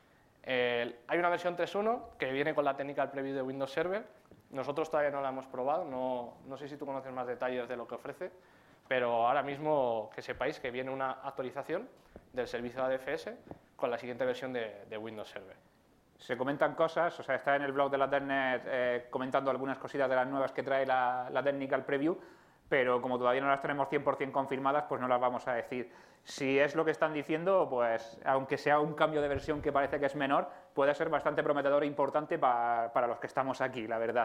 Eh, hay una versión tres punto uno que viene con la técnica del preview de Windows Server. Nosotros todavía no la hemos probado, no, no sé si tú conoces más detalles de lo que ofrece, pero ahora mismo que sepáis que viene una actualización del servicio de A D F S con la siguiente versión de, de Windows Server. Se comentan cosas, o sea, está en el blog de la Telnet eh, comentando algunas cositas de las nuevas que trae la, la Technical Preview, pero como todavía no las tenemos cien por cien confirmadas, pues no las vamos a decir. Si es lo que están diciendo, pues aunque sea un cambio de versión que parece que es menor, puede ser bastante prometedor e importante para, para los que estamos aquí, la verdad.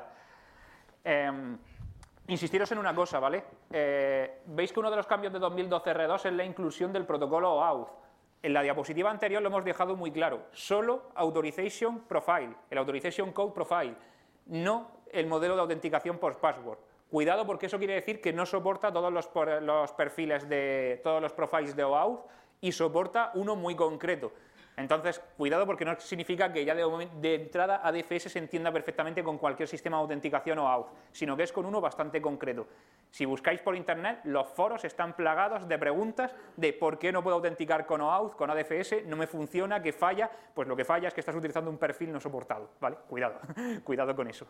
Eh, Insistiros en una cosa, ¿vale? Eh, Veis que uno de los cambios de dos mil doce R dos es la inclusión del protocolo auth. En la diapositiva anterior lo hemos dejado muy claro. Solo Authorization Profile, el Authorization Code Profile, no el modelo de autenticación por password. Cuidado porque eso quiere decir que no soporta todos los, los perfiles de todos los profiles de OAuth y soporta uno muy concreto. Entonces, cuidado porque no significa que ya de, de entrada A D F S se entienda perfectamente con cualquier sistema de autenticación o auth, sino que es con uno bastante concreto. Si buscáis por internet, los foros están plagados de preguntas de por qué no puedo autenticar con OAuth, con A D F S, no me funciona, que falla. Pues lo que falla es que estás utilizando un perfil no soportado, ¿vale? Cuidado, cuidado con eso.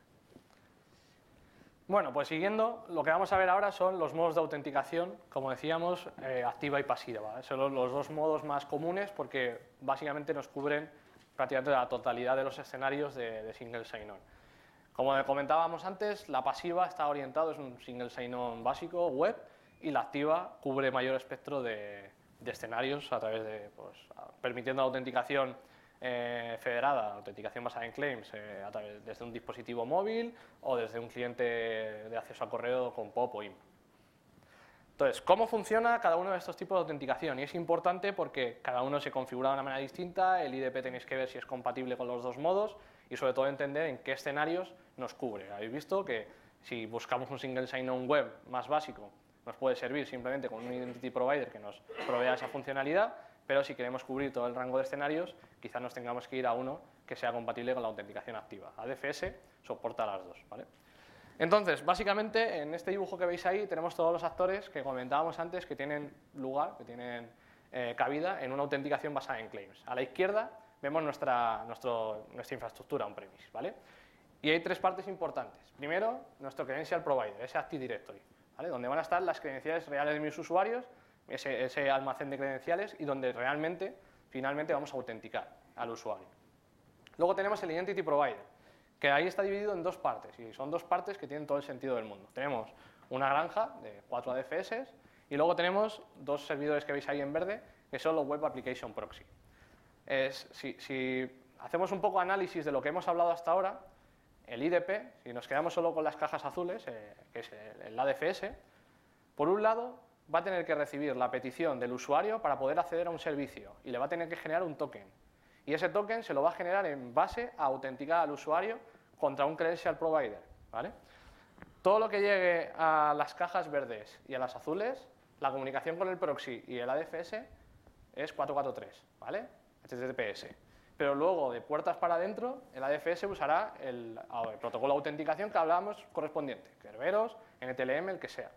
Bueno, pues siguiendo, lo que vamos a ver ahora son los modos de autenticación, como decíamos, eh, activa y pasiva, ¿vale? Son los dos modos más comunes porque básicamente nos cubren prácticamente la totalidad de los escenarios de, de Single Sign-On. Como comentábamos antes, la pasiva está orientada, es un Single Sign-On básico, web, y la activa cubre mayor espectro de, de escenarios a través de, pues, permitiendo la autenticación Eh, federada, autenticación basada en claims, eh, a través, desde un dispositivo móvil o desde un cliente de acceso a correo con P O P o I M A. Entonces, ¿cómo funciona cada uno de estos tipos de autenticación? Y es importante porque cada uno se configura de una manera distinta, el I D P tenéis que ver si es compatible con los dos modos y sobre todo entender en qué escenarios nos cubre. Habéis visto que si buscamos un single sign-on web más básico, nos puede servir simplemente con un identity provider que nos provea esa funcionalidad, pero si queremos cubrir todo el rango de escenarios, quizás nos tengamos que ir a uno que sea compatible con la autenticación activa. A D F S soporta las dos, ¿vale? Entonces, básicamente, en este dibujo que veis ahí tenemos todos los actores que comentábamos antes que tienen lugar, que tienen eh, cabida en una autenticación basada en claims. A la izquierda vemos nuestra, nuestro, nuestra infraestructura on-premise, ¿vale? Y hay tres partes importantes. Primero, nuestro credential provider, ese Active Directory, ¿vale? Donde van a estar las credenciales reales de mis usuarios, ese, ese almacén de credenciales y donde realmente, finalmente, vamos a autenticar al usuario. Luego tenemos el Identity Provider, que ahí está dividido en dos partes, y son dos partes que tienen todo el sentido del mundo. Tenemos una granja de cuatro A D F S y luego tenemos dos servidores que veis ahí en verde, que son los Web Application Proxy. Es, si, si hacemos un poco de análisis de lo que hemos hablado hasta ahora, el I D P, si nos quedamos solo con las cajas azules, eh, que es el, el A D F S, por un lado va a tener que recibir la petición del usuario para poder acceder a un servicio y le va a tener que generar un token. Y ese token se lo va a generar en base a autenticar al usuario contra un credential provider, ¿vale? Todo lo que llegue a las cajas verdes y a las azules, la comunicación con el proxy y el A D F S es cuatro cuatro tres, ¿vale? H T T P S. Pero luego, de puertas para adentro, el A D F S usará el, el protocolo de autenticación que hablábamos correspondiente, Kerberos, N T L M, el que sea.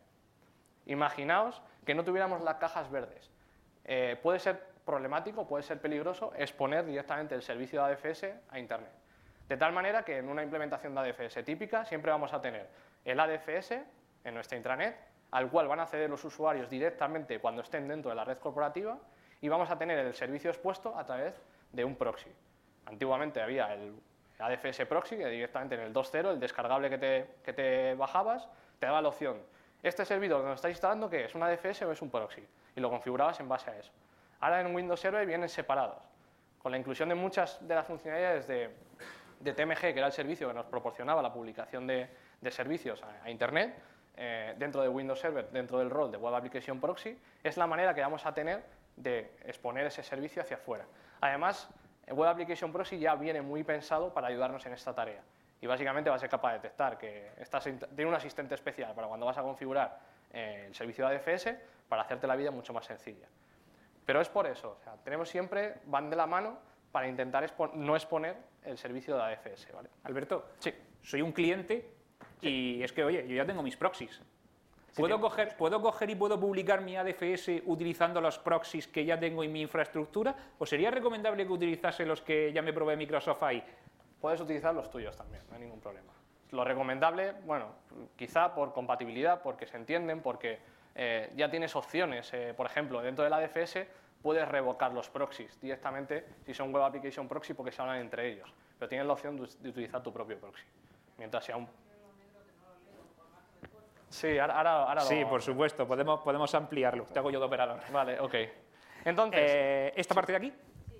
Imaginaos que no tuviéramos las cajas verdes. Eh, puede ser problemático, puede ser peligroso exponer directamente el servicio de A D F S a Internet. De tal manera que en una implementación de A D F S típica siempre vamos a tener el A D F S en nuestra intranet, al cual van a acceder los usuarios directamente cuando estén dentro de la red corporativa, y vamos a tener el servicio expuesto a través de un proxy. Antiguamente había el A D F S proxy, que directamente en el dos punto cero, el descargable que te, que te bajabas, te daba la opción: este servidor que nos estáis instalando, ¿qué es? ¿Un A D F S o es un proxy? Y lo configurabas en base a eso. Ahora en Windows Server vienen separados. Con la inclusión de muchas de las funcionalidades de, de T M G, que era el servicio que nos proporcionaba la publicación de, de servicios a, a Internet, eh, dentro de Windows Server, dentro del rol de Web Application Proxy, es la manera que vamos a tener de exponer ese servicio hacia afuera. Además, el Web Application Proxy ya viene muy pensado para ayudarnos en esta tarea. Y básicamente va a ser capaz de detectar que estás, tiene un asistente especial para cuando vas a configurar eh, el servicio de A D F S, para hacerte la vida mucho más sencilla. Pero es por eso, o sea, tenemos siempre, van de la mano para intentar expo no exponer el servicio de A D F S, ¿vale? Alberto, sí. Soy un cliente y sí. Es que, oye, yo ya tengo mis proxies. ¿Puedo, sí, coger, ¿Puedo coger y puedo publicar mi A D F S utilizando los proxies que ya tengo en mi infraestructura? ¿O sería recomendable que utilizase los que ya me provee Microsoft ahí? Puedes utilizar los tuyos también, no hay ningún problema. Lo recomendable, bueno, quizá por compatibilidad, porque se entienden, porque eh, ya tienes opciones. Eh, por ejemplo, dentro del A D F S puedes revocar los proxies directamente si son Web Application Proxy, porque se hablan entre ellos. Pero tienes la opción de, de utilizar tu propio proxy. Mientras sea un... Sí, ahora, ahora, ahora Sí, lo... por supuesto, podemos, podemos ampliarlo. Te hago yo de operador. Vale, ok. Entonces... Eh, ¿Esta parte de aquí?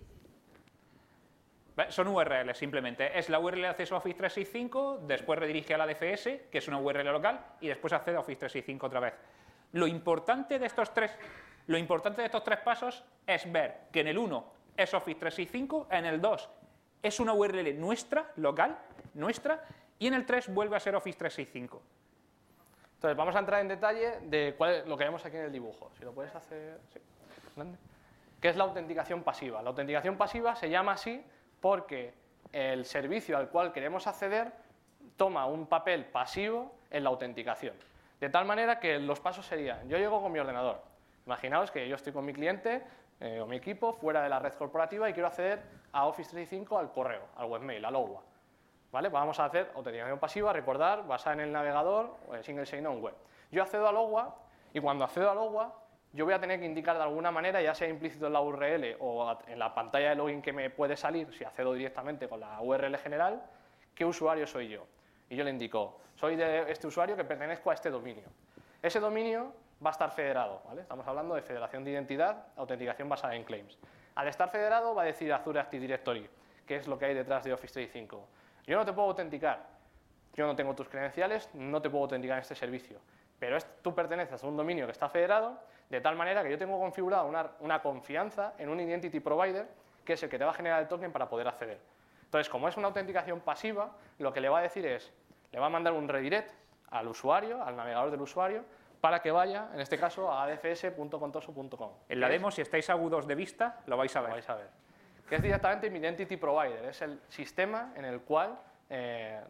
Son U R Ls simplemente. Es la U R L de acceso a Office trescientos sesenta y cinco, después redirige a la A D F S, que es una U R L local, y después accede a Office trescientos sesenta y cinco otra vez. Lo importante de estos tres, lo importante de estos tres pasos es ver que en el uno es Office trescientos sesenta y cinco, en el dos es una U R L nuestra, local, nuestra, y en el tres vuelve a ser Office trescientos sesenta y cinco. Entonces, vamos a entrar en detalle de cuál es lo que vemos aquí en el dibujo. Si lo puedes hacer... Sí. ¿Qué es la autenticación pasiva? La autenticación pasiva se llama así porque el servicio al cual queremos acceder toma un papel pasivo en la autenticación. De tal manera que los pasos serían: yo llego con mi ordenador. Imaginaos que yo estoy con mi cliente eh, o mi equipo fuera de la red corporativa y quiero acceder a Office trescientos sesenta y cinco al correo, al webmail, al O W A. ¿Vale? Vamos a hacer autenticación pasiva, recordar, basada en el navegador o en Single Sign-On Web. Yo accedo al O W A y cuando accedo al O W A yo voy a tener que indicar de alguna manera, ya sea implícito en la U R L o en la pantalla de login que me puede salir si accedo directamente con la U R L general, qué usuario soy yo. Y yo le indico: soy de este usuario que pertenezco a este dominio. Ese dominio va a estar federado, ¿vale? Estamos hablando de federación de identidad, autenticación basada en claims. Al estar federado va a decir Azure Active Directory, que es lo que hay detrás de Office trescientos sesenta y cinco. Yo no te puedo autenticar, yo no tengo tus credenciales, no te puedo autenticar en este servicio, pero es, tú perteneces a un dominio que está federado, de tal manera que yo tengo configurada una, una confianza en un Identity Provider, que es el que te va a generar el token para poder acceder. Entonces, como es una autenticación pasiva, lo que le va a decir es, le va a mandar un redirect al usuario, al navegador del usuario, para que vaya, en este caso, a a d f s punto contoso punto com. En la demo, si estáis agudos de vista, lo vais a ver. Lo vais a ver. Que es directamente mi Identity Provider, es el sistema en el cual eh,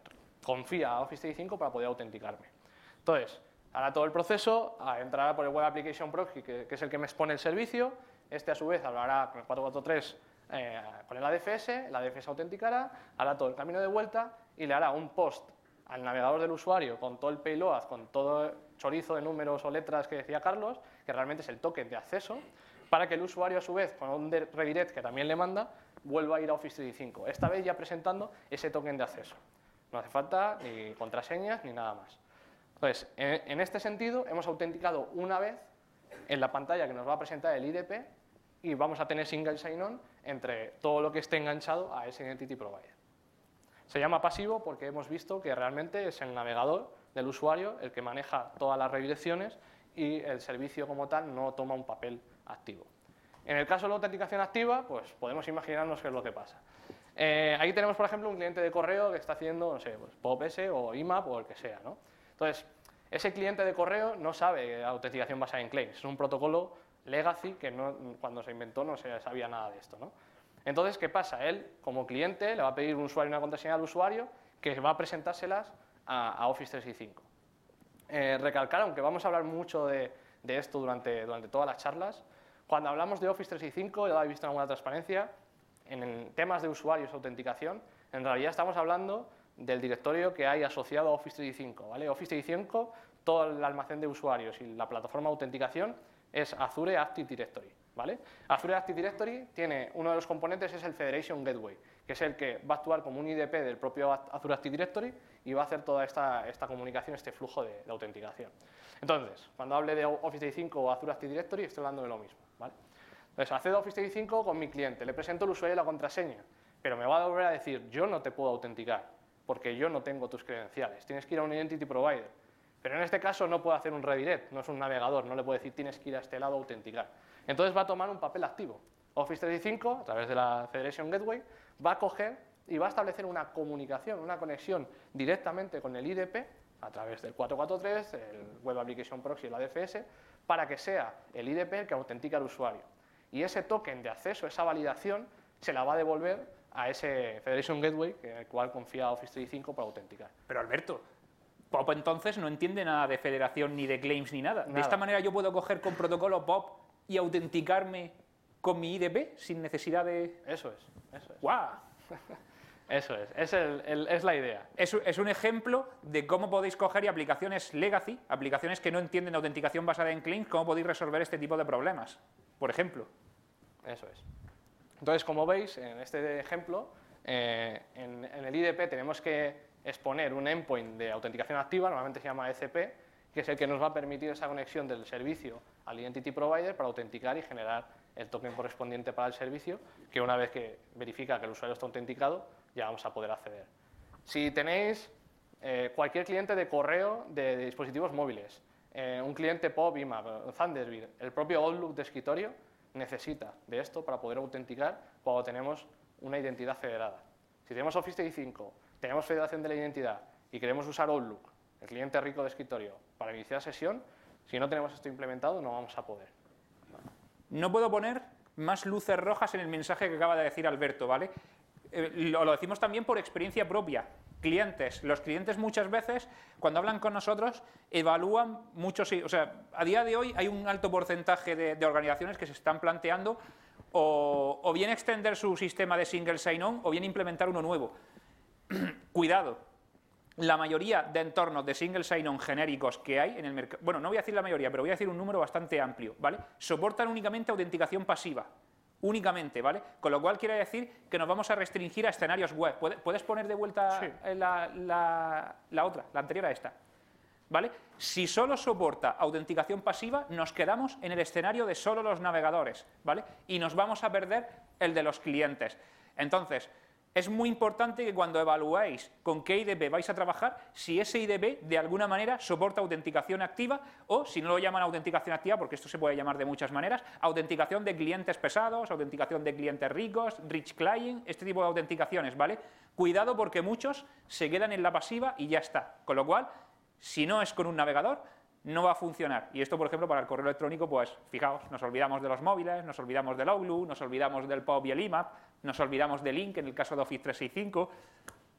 confía a Office trescientos sesenta y cinco para poder autenticarme. Entonces, hará todo el proceso, entrará por el Web Application Proxy, que, que es el que me expone el servicio, este a su vez hablará con el cuatrocientos cuarenta y tres eh, con el A D F S, el A D F S autenticará, hará todo el camino de vuelta y le hará un post al navegador del usuario con todo el payload, con todo el chorizo de números o letras que decía Carlos, que realmente es el token de acceso, para que el usuario a su vez, con un redirect que también le manda, vuelva a ir a Office trescientos sesenta y cinco, esta vez ya presentando ese token de acceso. No hace falta ni contraseñas ni nada más. Entonces, en, en este sentido, hemos autenticado una vez en la pantalla que nos va a presentar el I D P y vamos a tener single sign-on entre todo lo que esté enganchado a ese Identity Provider. Se llama pasivo porque hemos visto que realmente es el navegador del usuario el que maneja todas las redirecciones y el servicio como tal no toma un papel activo. En el caso de la autenticación activa, pues podemos imaginarnos qué es lo que pasa. Eh, ahí tenemos, por ejemplo, un cliente de correo que está haciendo, no sé, pues, P O P S o I M A P o el que sea, ¿no? Entonces, ese cliente de correo no sabe autenticación basada en claims, es un protocolo legacy que no, cuando se inventó no se sabía nada de esto, ¿no? Entonces, ¿qué pasa? Él, como cliente, le va a pedir un usuario y una contraseña al usuario que va a presentárselas a, a Office trescientos sesenta y cinco. Eh, recalcar, aunque vamos a hablar mucho de, de esto durante, durante todas las charlas, cuando hablamos de Office trescientos sesenta y cinco, ya lo habéis visto en alguna transparencia, en, en temas de usuarios, autenticación, en realidad estamos hablando del directorio que hay asociado a Office trescientos sesenta y cinco, ¿vale? Office trescientos sesenta y cinco, todo el almacén de usuarios y la plataforma de autenticación es Azure Active Directory, ¿vale? Azure Active Directory tiene uno de los componentes, es el Federation Gateway, que es el que va a actuar como un I D P del propio Azure Active Directory y va a hacer toda esta, esta comunicación, este flujo de, de autenticación. Entonces, cuando hable de Office trescientos sesenta y cinco o Azure Active Directory, estoy hablando de lo mismo, ¿vale? Entonces, accedo a Office trescientos sesenta y cinco con mi cliente, le presento el usuario y la contraseña, pero me va a volver a decir, yo no te puedo autenticar, porque yo no tengo tus credenciales, tienes que ir a un Identity Provider. Pero en este caso no puedo hacer un redirect, no es un navegador, no le puedo decir tienes que ir a este lado a autenticar. Entonces va a tomar un papel activo. Office trescientos sesenta y cinco, a través de la Federation Gateway, va a coger y va a establecer una comunicación, una conexión directamente con el I D P, a través del cuatrocientos cuarenta y tres, el Web Application Proxy y el A D F S, para que sea el I D P el que autentica al usuario. Y ese token de acceso, esa validación, se la va a devolver a ese Federation Gateway, en el cual confía Office trescientos sesenta y cinco para autenticar. Pero Alberto, P O P entonces no entiende nada de federación, ni de claims, ni nada. nada. De esta manera yo puedo coger con protocolo P O P y autenticarme con mi I D P sin necesidad de... Eso es, eso es. ¡Guau! Eso es, es, el, el, es la idea. Es, es un ejemplo de cómo podéis coger y aplicaciones legacy, aplicaciones que no entienden autenticación basada en claims, cómo podéis resolver este tipo de problemas, por ejemplo. Eso es. Entonces, como veis, en este ejemplo, eh, en, en el I D P tenemos que exponer un endpoint de autenticación activa, normalmente se llama E C P, que es el que nos va a permitir esa conexión del servicio al Identity Provider para autenticar y generar el token correspondiente para el servicio, que una vez que verifica que el usuario está autenticado, ya vamos a poder acceder. Si tenéis eh, cualquier cliente de correo de, de dispositivos móviles, eh, un cliente P O P, I M A P, Thunderbird, el propio Outlook de escritorio, necesita de esto para poder autenticar cuando tenemos una identidad federada. Si tenemos Office trescientos sesenta y cinco, tenemos federación de la identidad y queremos usar Outlook, el cliente rico de escritorio, para iniciar sesión, si no tenemos esto implementado no vamos a poder. No puedo poner más luces rojas en el mensaje que acaba de decir Alberto, ¿vale? Eh, lo, lo decimos también por experiencia propia. Clientes. Los clientes muchas veces, cuando hablan con nosotros, evalúan muchos... O sea, a día de hoy hay un alto porcentaje de, de organizaciones que se están planteando o, o bien extender su sistema de single sign-on o bien implementar uno nuevo. Cuidado. La mayoría de entornos de single sign-on genéricos que hay en el mercado, bueno, no voy a decir la mayoría, pero voy a decir un número bastante amplio, ¿vale? Soportan únicamente autenticación pasiva, únicamente, ¿vale? Con lo cual quiere decir que nos vamos a restringir a escenarios web. ¿Puedes poner de vuelta sí. la, la, la otra, la anterior a esta? ¿Vale? Si solo soporta autenticación pasiva, nos quedamos en el escenario de solo los navegadores, ¿vale? Y nos vamos a perder el de los clientes. Entonces, es muy importante que cuando evaluéis con qué I D P vais a trabajar, si ese I D P de alguna manera soporta autenticación activa o, si no lo llaman autenticación activa, porque esto se puede llamar de muchas maneras, autenticación de clientes pesados, autenticación de clientes ricos, rich client, este tipo de autenticaciones, ¿vale? Cuidado porque muchos se quedan en la pasiva y ya está. Con lo cual, si no es con un navegador, no va a funcionar. Y esto, por ejemplo, para el correo electrónico, pues fijaos, nos olvidamos de los móviles, nos olvidamos del Outlook, nos olvidamos del P O P y el I M A P, nos olvidamos del Link en el caso de Office trescientos sesenta y cinco.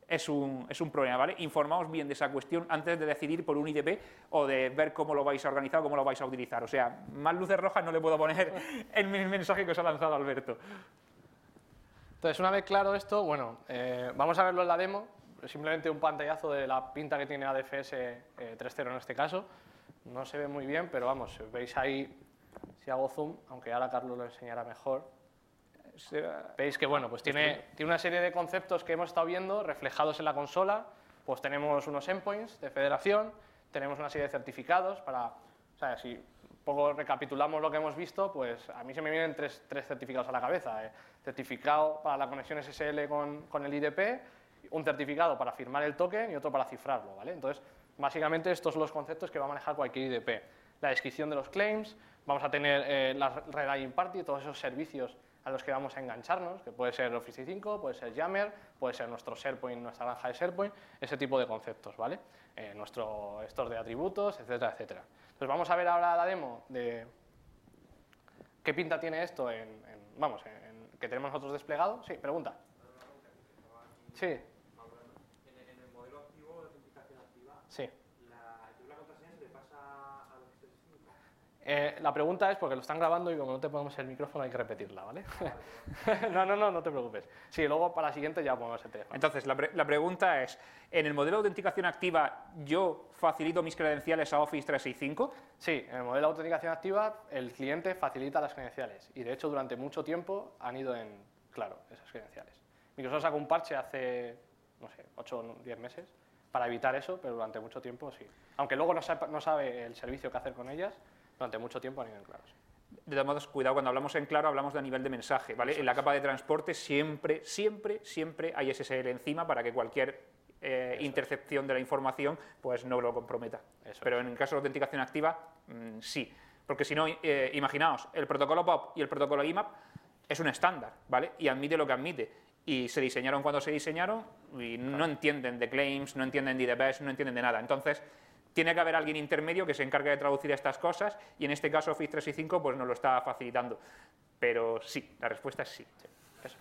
es un, es un problema, ¿vale? Informaos bien de esa cuestión antes de decidir por un I D P o de ver cómo lo vais a organizar o cómo lo vais a utilizar. O sea, más luces rojas no le puedo poner en el mensaje que os ha lanzado Alberto. Entonces, una vez claro esto, bueno, eh, vamos a verlo en la demo. Simplemente un pantallazo de la pinta que tiene A D F S eh, tres punto cero en este caso. No se ve muy bien, pero vamos, veis ahí, si hago zoom, aunque ahora Carlos lo enseñará mejor, veis que bueno, pues tiene, tiene una serie de conceptos que hemos estado viendo reflejados en la consola. Pues tenemos unos endpoints de federación, tenemos una serie de certificados para, o sea, si un poco recapitulamos lo que hemos visto, pues a mí se me vienen tres, tres certificados a la cabeza. Eh. Certificado para la conexión S S L con, con el I D P, un certificado para firmar el token y otro para cifrarlo, ¿vale? Entonces, básicamente estos son los conceptos que va a manejar cualquier I D P. La descripción de los claims, vamos a tener eh, la relying party, todos esos servicios a los que vamos a engancharnos, que puede ser Office trescientos sesenta y cinco, puede ser Yammer, puede ser nuestro SharePoint, nuestra granja de SharePoint, ese tipo de conceptos, ¿vale? Eh, nuestro store de atributos, etcétera, etcétera. Entonces vamos a ver ahora la demo de qué pinta tiene esto en, en vamos, en, en, que tenemos nosotros desplegado. Sí, pregunta. Sí. En el modelo activo de autenticación activa, sí. la, la contraseña se le pasa a los Office trescientos sesenta y cinco. Eh, la pregunta es, porque lo están grabando y como no te ponemos el micrófono hay que repetirla, ¿vale? no, no, no, no te preocupes. Sí, luego para la siguiente ya ponemos el teléfono. Entonces, la, pre la pregunta es, ¿en el modelo de autenticación activa yo facilito mis credenciales a Office trescientos sesenta y cinco? Sí, en el modelo de autenticación activa el cliente facilita las credenciales y de hecho durante mucho tiempo han ido en claro esas credenciales. Microsoft sacó un parche hace, no sé, ocho o diez meses para evitar eso, pero durante mucho tiempo sí. Aunque luego no sabe, no sabe el servicio que hacer con ellas, durante mucho tiempo han ido en claros. De todos modos, cuidado, cuando hablamos en claro hablamos de a nivel de mensaje, ¿vale? En la capa de transporte siempre, siempre, siempre hay S S L encima para que cualquier eh, intercepción de la información pues no lo comprometa. Eso Pero es. en el caso de autenticación activa, mmm, sí. Porque si no, eh, imaginaos, el protocolo P O P y el protocolo I M A P es un estándar, ¿vale? Y admite lo que admite. Y se diseñaron cuando se diseñaron y no entienden de claims, no entienden de I D Ps, no entienden de nada. Entonces, tiene que haber alguien intermedio que se encargue de traducir estas cosas y en este caso Office trescientos sesenta y cinco pues nos lo está facilitando. Pero sí, la respuesta es sí. Sí, eso.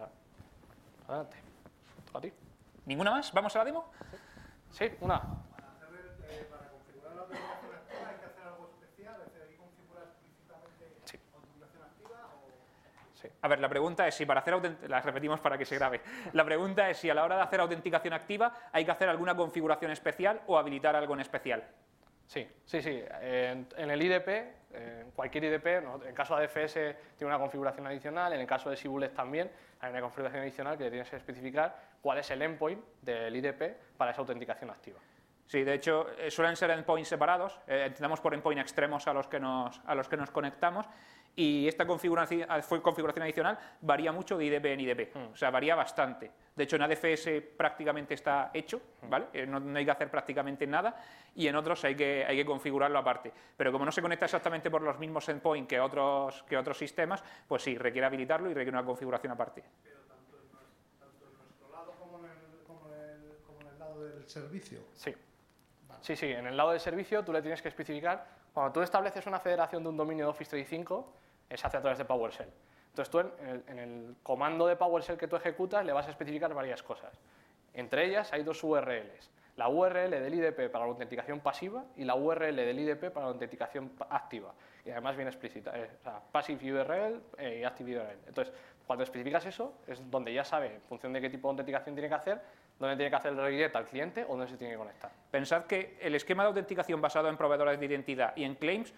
Adelante. ¿A ti? ¿Ninguna más? ¿Vamos a la demo? Sí, una. Para, hacer, eh, para configurar la autenticación activa hay que hacer algo especial, es decir, hay que configurar explícitamente Sí. autenticación activa o... Sí. A ver, la pregunta es si para hacer autenticación, la repetimos para que se grabe. La pregunta es si a la hora de hacer autenticación activa hay que hacer alguna configuración especial o habilitar algo en especial. Sí, sí, sí. En, en el I D P, en cualquier I D P, ¿no? En caso de A D F S tiene una configuración adicional, en el caso de Sibullet también hay una configuración adicional que tienes que especificar cuál es el endpoint del I D P para esa autenticación activa. Sí, de hecho, eh, suelen ser endpoints separados, eh, entendamos por endpoint extremos a los que nos, a los que nos conectamos, y esta configuración, fue configuración adicional varía mucho de I D P en I D P, Mm. o sea, varía bastante. De hecho, en A D F S prácticamente está hecho, ¿vale? Eh, no, no hay que hacer prácticamente nada, y en otros hay que, hay que configurarlo aparte. Pero como no se conecta exactamente por los mismos endpoints que otros, que otros sistemas, pues sí, requiere habilitarlo y requiere una configuración aparte. Pero tanto en, nues- tanto en nuestro lado como en, el, como, en el, como en el lado del servicio. Sí. Sí, sí, en el lado de servicio tú le tienes que especificar, cuando tú estableces una federación de un dominio de Office trescientos sesenta y cinco, se hace a través de PowerShell. Entonces tú en el, en el comando de PowerShell que tú ejecutas le vas a especificar varias cosas. Entre ellas hay dos U R Ls. La U R L del I D P para la autenticación pasiva y la U R L del I D P para la autenticación activa. Y además viene explícita, eh, o sea, Passive U R L eh, y Active U R L. Entonces, cuando especificas eso, es donde ya sabe, en función de qué tipo de autenticación tiene que hacer, dónde tiene que hacer el redirect al cliente o dónde se tiene que conectar. Pensad que el esquema de autenticación basado en proveedores de identidad y en claims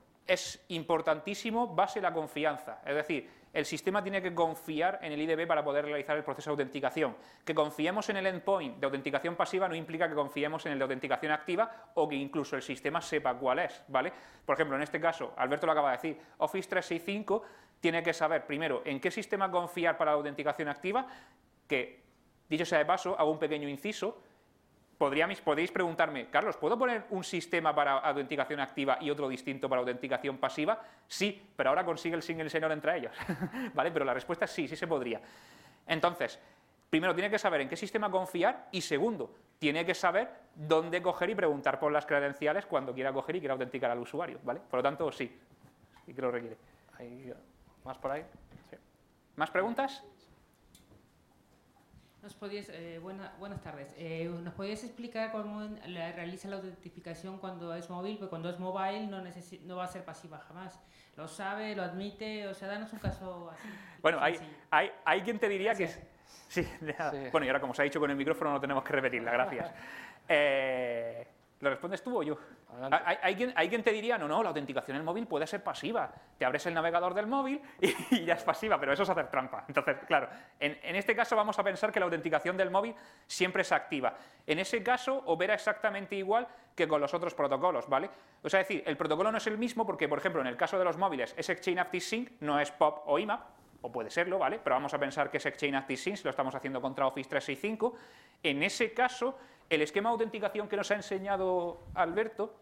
es importantísimo base la confianza. Es decir, el sistema tiene que confiar en el I D P para poder realizar el proceso de autenticación. Que confiemos en el endpoint de autenticación pasiva no implica que confiemos en el de autenticación activa o que incluso el sistema sepa cuál es, ¿vale? Por ejemplo, en este caso, Alberto lo acaba de decir, Office trescientos sesenta y cinco tiene que saber primero en qué sistema confiar para la autenticación activa, que, dicho sea de paso, hago un pequeño inciso. Podríais, podéis preguntarme, Carlos, ¿puedo poner un sistema para autenticación activa y otro distinto para autenticación pasiva? Sí, pero ahora consigue el single sign-on entre ellos. ¿Vale? Pero la respuesta es sí, sí se podría. Entonces, primero tiene que saber en qué sistema confiar y segundo, tiene que saber dónde coger y preguntar por las credenciales cuando quiera coger y quiera autenticar al usuario. ¿Vale? Por lo tanto, sí, sí que lo requiere. ¿Hay más por ahí? Sí. ¿Más preguntas? Nos podías, eh, buena- buenas tardes. Eh, ¿Nos podías explicar cómo la- realiza la autentificación cuando es móvil? Porque cuando es mobile no, necesi- no va a ser pasiva jamás. Lo sabe, lo admite, o sea, danos un caso así. Bueno, hay, sencillo. hay, hay quien te diría que... Gracias. Sí, de nada. Sí. Bueno, y ahora como se ha dicho con el micrófono no tenemos que repetirla, gracias. Eh, ¿Lo respondes tú o yo? Adelante. Hay, hay quien, hay quien te diría, no, no, la autenticación en el móvil puede ser pasiva. Te abres el navegador del móvil y, y ya es pasiva, pero eso es hacer trampa. Entonces, claro, en, en este caso vamos a pensar que la autenticación del móvil siempre es activa. En ese caso opera exactamente igual que con los otros protocolos, ¿vale? O sea, es decir, el protocolo no es el mismo porque, por ejemplo, en el caso de los móviles es Exchange Active Sync, no es P O P o I M A P, o puede serlo, ¿vale? Pero vamos a pensar que es Exchange Active Sync si lo estamos haciendo contra Office trescientos sesenta y cinco. En ese caso, el esquema de autenticación que nos ha enseñado Alberto,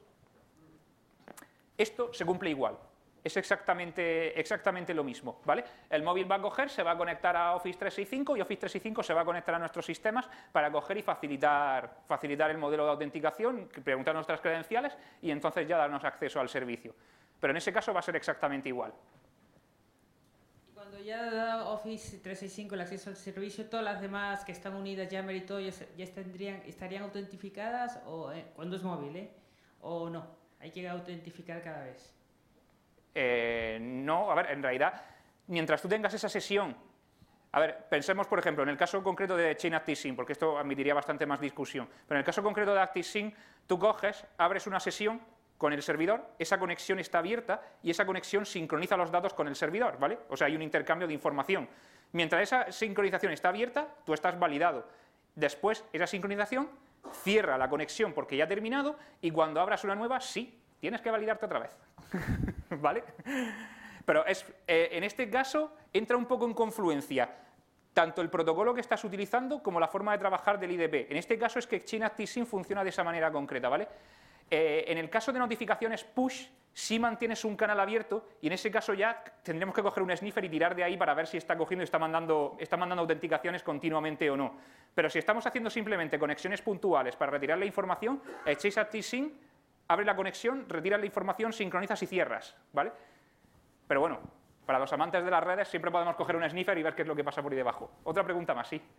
esto se cumple igual. Es exactamente, exactamente lo mismo, ¿vale? El móvil va a coger, se va a conectar a Office trescientos sesenta y cinco y Office trescientos sesenta y cinco se va a conectar a nuestros sistemas para coger y facilitar, facilitar el modelo de autenticación, preguntar nuestras credenciales y entonces ya darnos acceso al servicio. Pero en ese caso va a ser exactamente igual. Y cuando ya da Office trescientos sesenta y cinco el acceso al servicio, todas las demás que están unidas, Yammer y todo, ya, se- ya tendrían, estarían autentificadas o eh, cuando es móvil, ¿eh? O no, hay que autentificar cada vez. Eh, no, a ver, en realidad, mientras tú tengas esa sesión, a ver, pensemos, por ejemplo, en el caso concreto de Chain Active Sync, porque esto admitiría bastante más discusión, pero en el caso concreto de Active Sync, tú coges, abres una sesión con el servidor, esa conexión está abierta y esa conexión sincroniza los datos con el servidor, ¿vale? O sea, hay un intercambio de información. Mientras esa sincronización está abierta, tú estás validado. Después, esa sincronización cierra la conexión porque ya ha terminado y cuando abras una nueva, sí, tienes que validarte otra vez. ¿Vale? Pero es, eh, en este caso entra un poco en confluencia tanto el protocolo que estás utilizando como la forma de trabajar del I D P. En este caso es que Exchange Active Sync funciona de esa manera concreta, ¿vale? Eh, en el caso de notificaciones push, sí mantienes un canal abierto y en ese caso ya tendremos que coger un sniffer y tirar de ahí para ver si está cogiendo y está mandando, está mandando autenticaciones continuamente o no. Pero si estamos haciendo simplemente conexiones puntuales para retirar la información, Exchange Active Sync abre la conexión, retira la información, sincronizas y cierras, ¿vale? Pero bueno, para los amantes de las redes siempre podemos coger un sniffer y ver qué es lo que pasa por ahí debajo. Otra pregunta más, sí.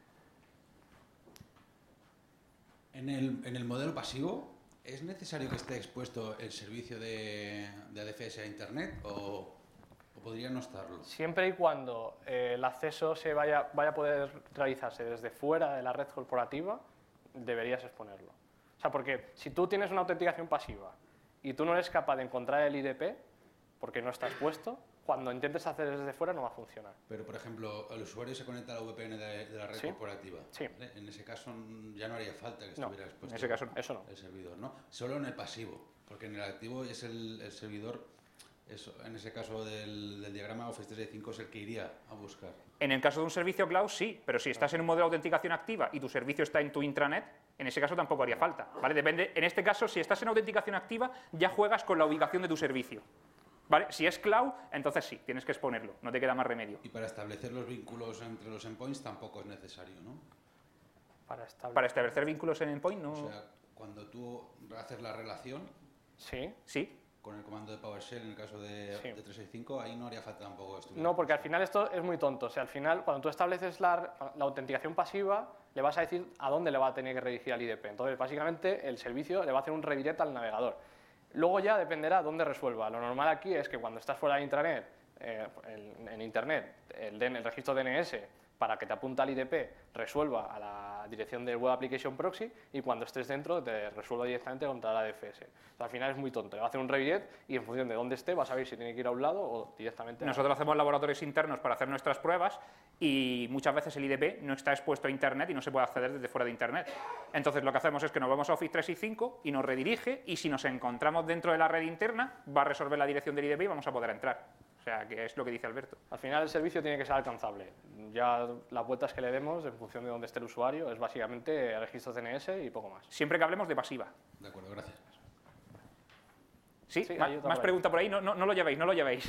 En el, en el modelo pasivo, ¿es necesario que esté expuesto el servicio de, de A D F S a Internet o, o podría no estarlo? Siempre y cuando eh, el acceso se vaya, vaya a poder realizarse desde fuera de la red corporativa, deberías exponerlo. O sea, porque si tú tienes una autenticación pasiva y tú no eres capaz de encontrar el I D P, porque no está expuesto, cuando intentes hacer desde fuera no va a funcionar. Pero, por ejemplo, el usuario se conecta a la V P N de, de la red Sí. corporativa. Sí. ¿vale? En ese caso mm, ya no haría falta que No, estuviera expuesto en ese caso no. Eso no. el servidor, ¿no? Solo en el pasivo, porque en el activo es el, el servidor, eso, en ese caso del, del diagrama Office trescientos sesenta y cinco es el que iría a buscar. En el caso de un servicio cloud, sí, pero si estás en un modelo de autenticación activa y tu servicio está en tu intranet, en ese caso tampoco haría falta, ¿vale? Depende, en este caso, si estás en autenticación activa, ya juegas con la ubicación de tu servicio, ¿vale? Si es cloud, entonces sí, tienes que exponerlo, no te queda más remedio. Y para establecer los vínculos entre los endpoints tampoco es necesario, ¿no? Para establecer. Para establecer vínculos en endpoint, no... O sea, cuando tú haces la relación Sí. Sí, con el comando de PowerShell, en el caso de, Sí. de trescientos sesenta y cinco, ahí no haría falta tampoco estuviera. No, porque al final esto es muy tonto. O sea, al final, cuando tú estableces la, la autenticación pasiva, le vas a decir a dónde le va a tener que redirigir al I D P. Entonces, básicamente, el servicio le va a hacer un redirect al navegador. Luego ya dependerá dónde resuelva. Lo normal aquí es que cuando estás fuera de intranet, eh, en, en Internet, el, D N el registro D N S, para que te apunte al I D P, resuelva a la dirección del Web Application Proxy y cuando estés dentro te resuelva directamente contra la A D F S. O sea, al final es muy tonto. Le va a hacer un redirect y en función de dónde esté vas a ver si tiene que ir a un lado o directamente a... nosotros hacemos laboratorios internos para hacer nuestras pruebas y muchas veces el I D P no está expuesto a Internet y no se puede acceder desde fuera de Internet. Entonces lo que hacemos es que nos vamos a Office trescientos sesenta y cinco y nos redirige y si nos encontramos dentro de la red interna va a resolver la dirección del I D P y vamos a poder entrar. O sea, que es lo que dice Alberto. Al final el servicio tiene que ser alcanzable. Ya las vueltas que le demos en función de dónde esté el usuario es básicamente registros D N S y poco más. Siempre que hablemos de pasiva. De acuerdo, gracias. Sí, Sí, ma- hay otra más por ahí. pregunta por ahí, no, no, no lo llevéis, no lo llevéis.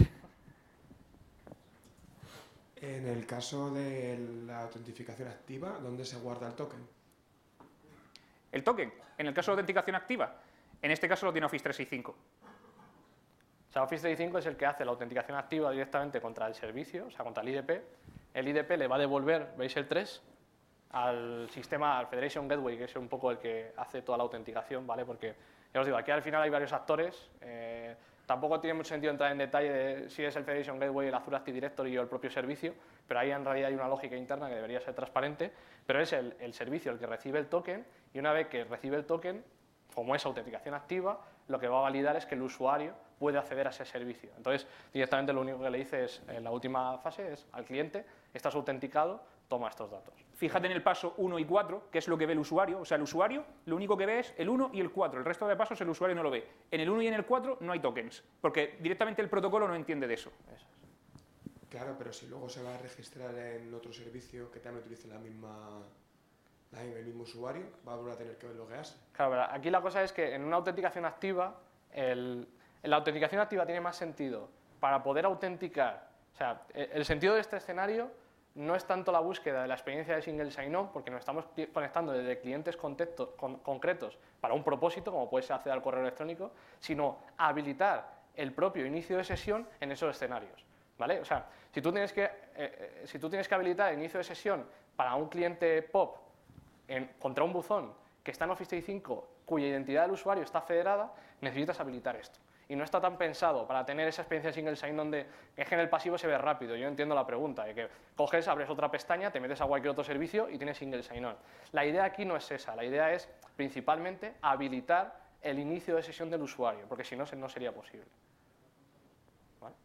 En el caso de la autentificación activa, ¿dónde se guarda el token? El token, en el caso de autenticación activa, en este caso lo tiene Office trescientos sesenta y cinco. O sea, Office trescientos sesenta y cinco es el que hace la autenticación activa directamente contra el servicio, o sea, contra el I D P. El I D P le va a devolver, ¿veis el tres? al sistema, al Federation Gateway, que es un poco el que hace toda la autenticación, ¿vale? Porque, ya os digo, aquí al final hay varios actores. Eh, tampoco tiene mucho sentido entrar en detalle de si es el Federation Gateway, el Azure Active Directory o el propio servicio, pero ahí en realidad hay una lógica interna que debería ser transparente, pero es el, el servicio el que recibe el token, y una vez que recibe el token, como es autenticación activa, lo que va a validar es que el usuario puede acceder a ese servicio. Entonces, directamente lo único que le dice es, en la última fase, es al cliente, estás autenticado, toma estos datos. Fíjate en el paso uno y cuatro, que es lo que ve el usuario. O sea, el usuario lo único que ve es el uno y el cuatro. El resto de pasos el usuario no lo ve. En el uno y en el cuatro no hay tokens, porque directamente el protocolo no entiende de eso. Eso es. Claro, pero si luego se va a registrar en otro servicio que también utilice la misma, la, el mismo usuario, va a volver a tener que ver lo que hace. Claro, pero aquí la cosa es que en una autenticación activa, el, la autenticación activa tiene más sentido para poder autenticar. O sea, el, el sentido de este escenario no es tanto la búsqueda de la experiencia de single sign-on, porque nos estamos conectando desde clientes contexto, con, concretos para un propósito, como puede ser acceder al correo electrónico, sino habilitar el propio inicio de sesión en esos escenarios. ¿Vale? O sea, si tú tienes que, eh, eh, si tú tienes que habilitar el inicio de sesión para un cliente P O P en, contra un buzón que está en Office trescientos sesenta y cinco, cuya identidad del usuario está federada, necesitas habilitar esto. Y no está tan pensado para tener esa experiencia de single sign-on de que en el pasivo se ve rápido. Yo entiendo la pregunta, de que coges, abres otra pestaña, te metes a cualquier otro servicio y tienes single sign-on. La idea aquí no es esa, la idea es principalmente habilitar el inicio de sesión del usuario, porque si no, no sería posible. ¿Vale?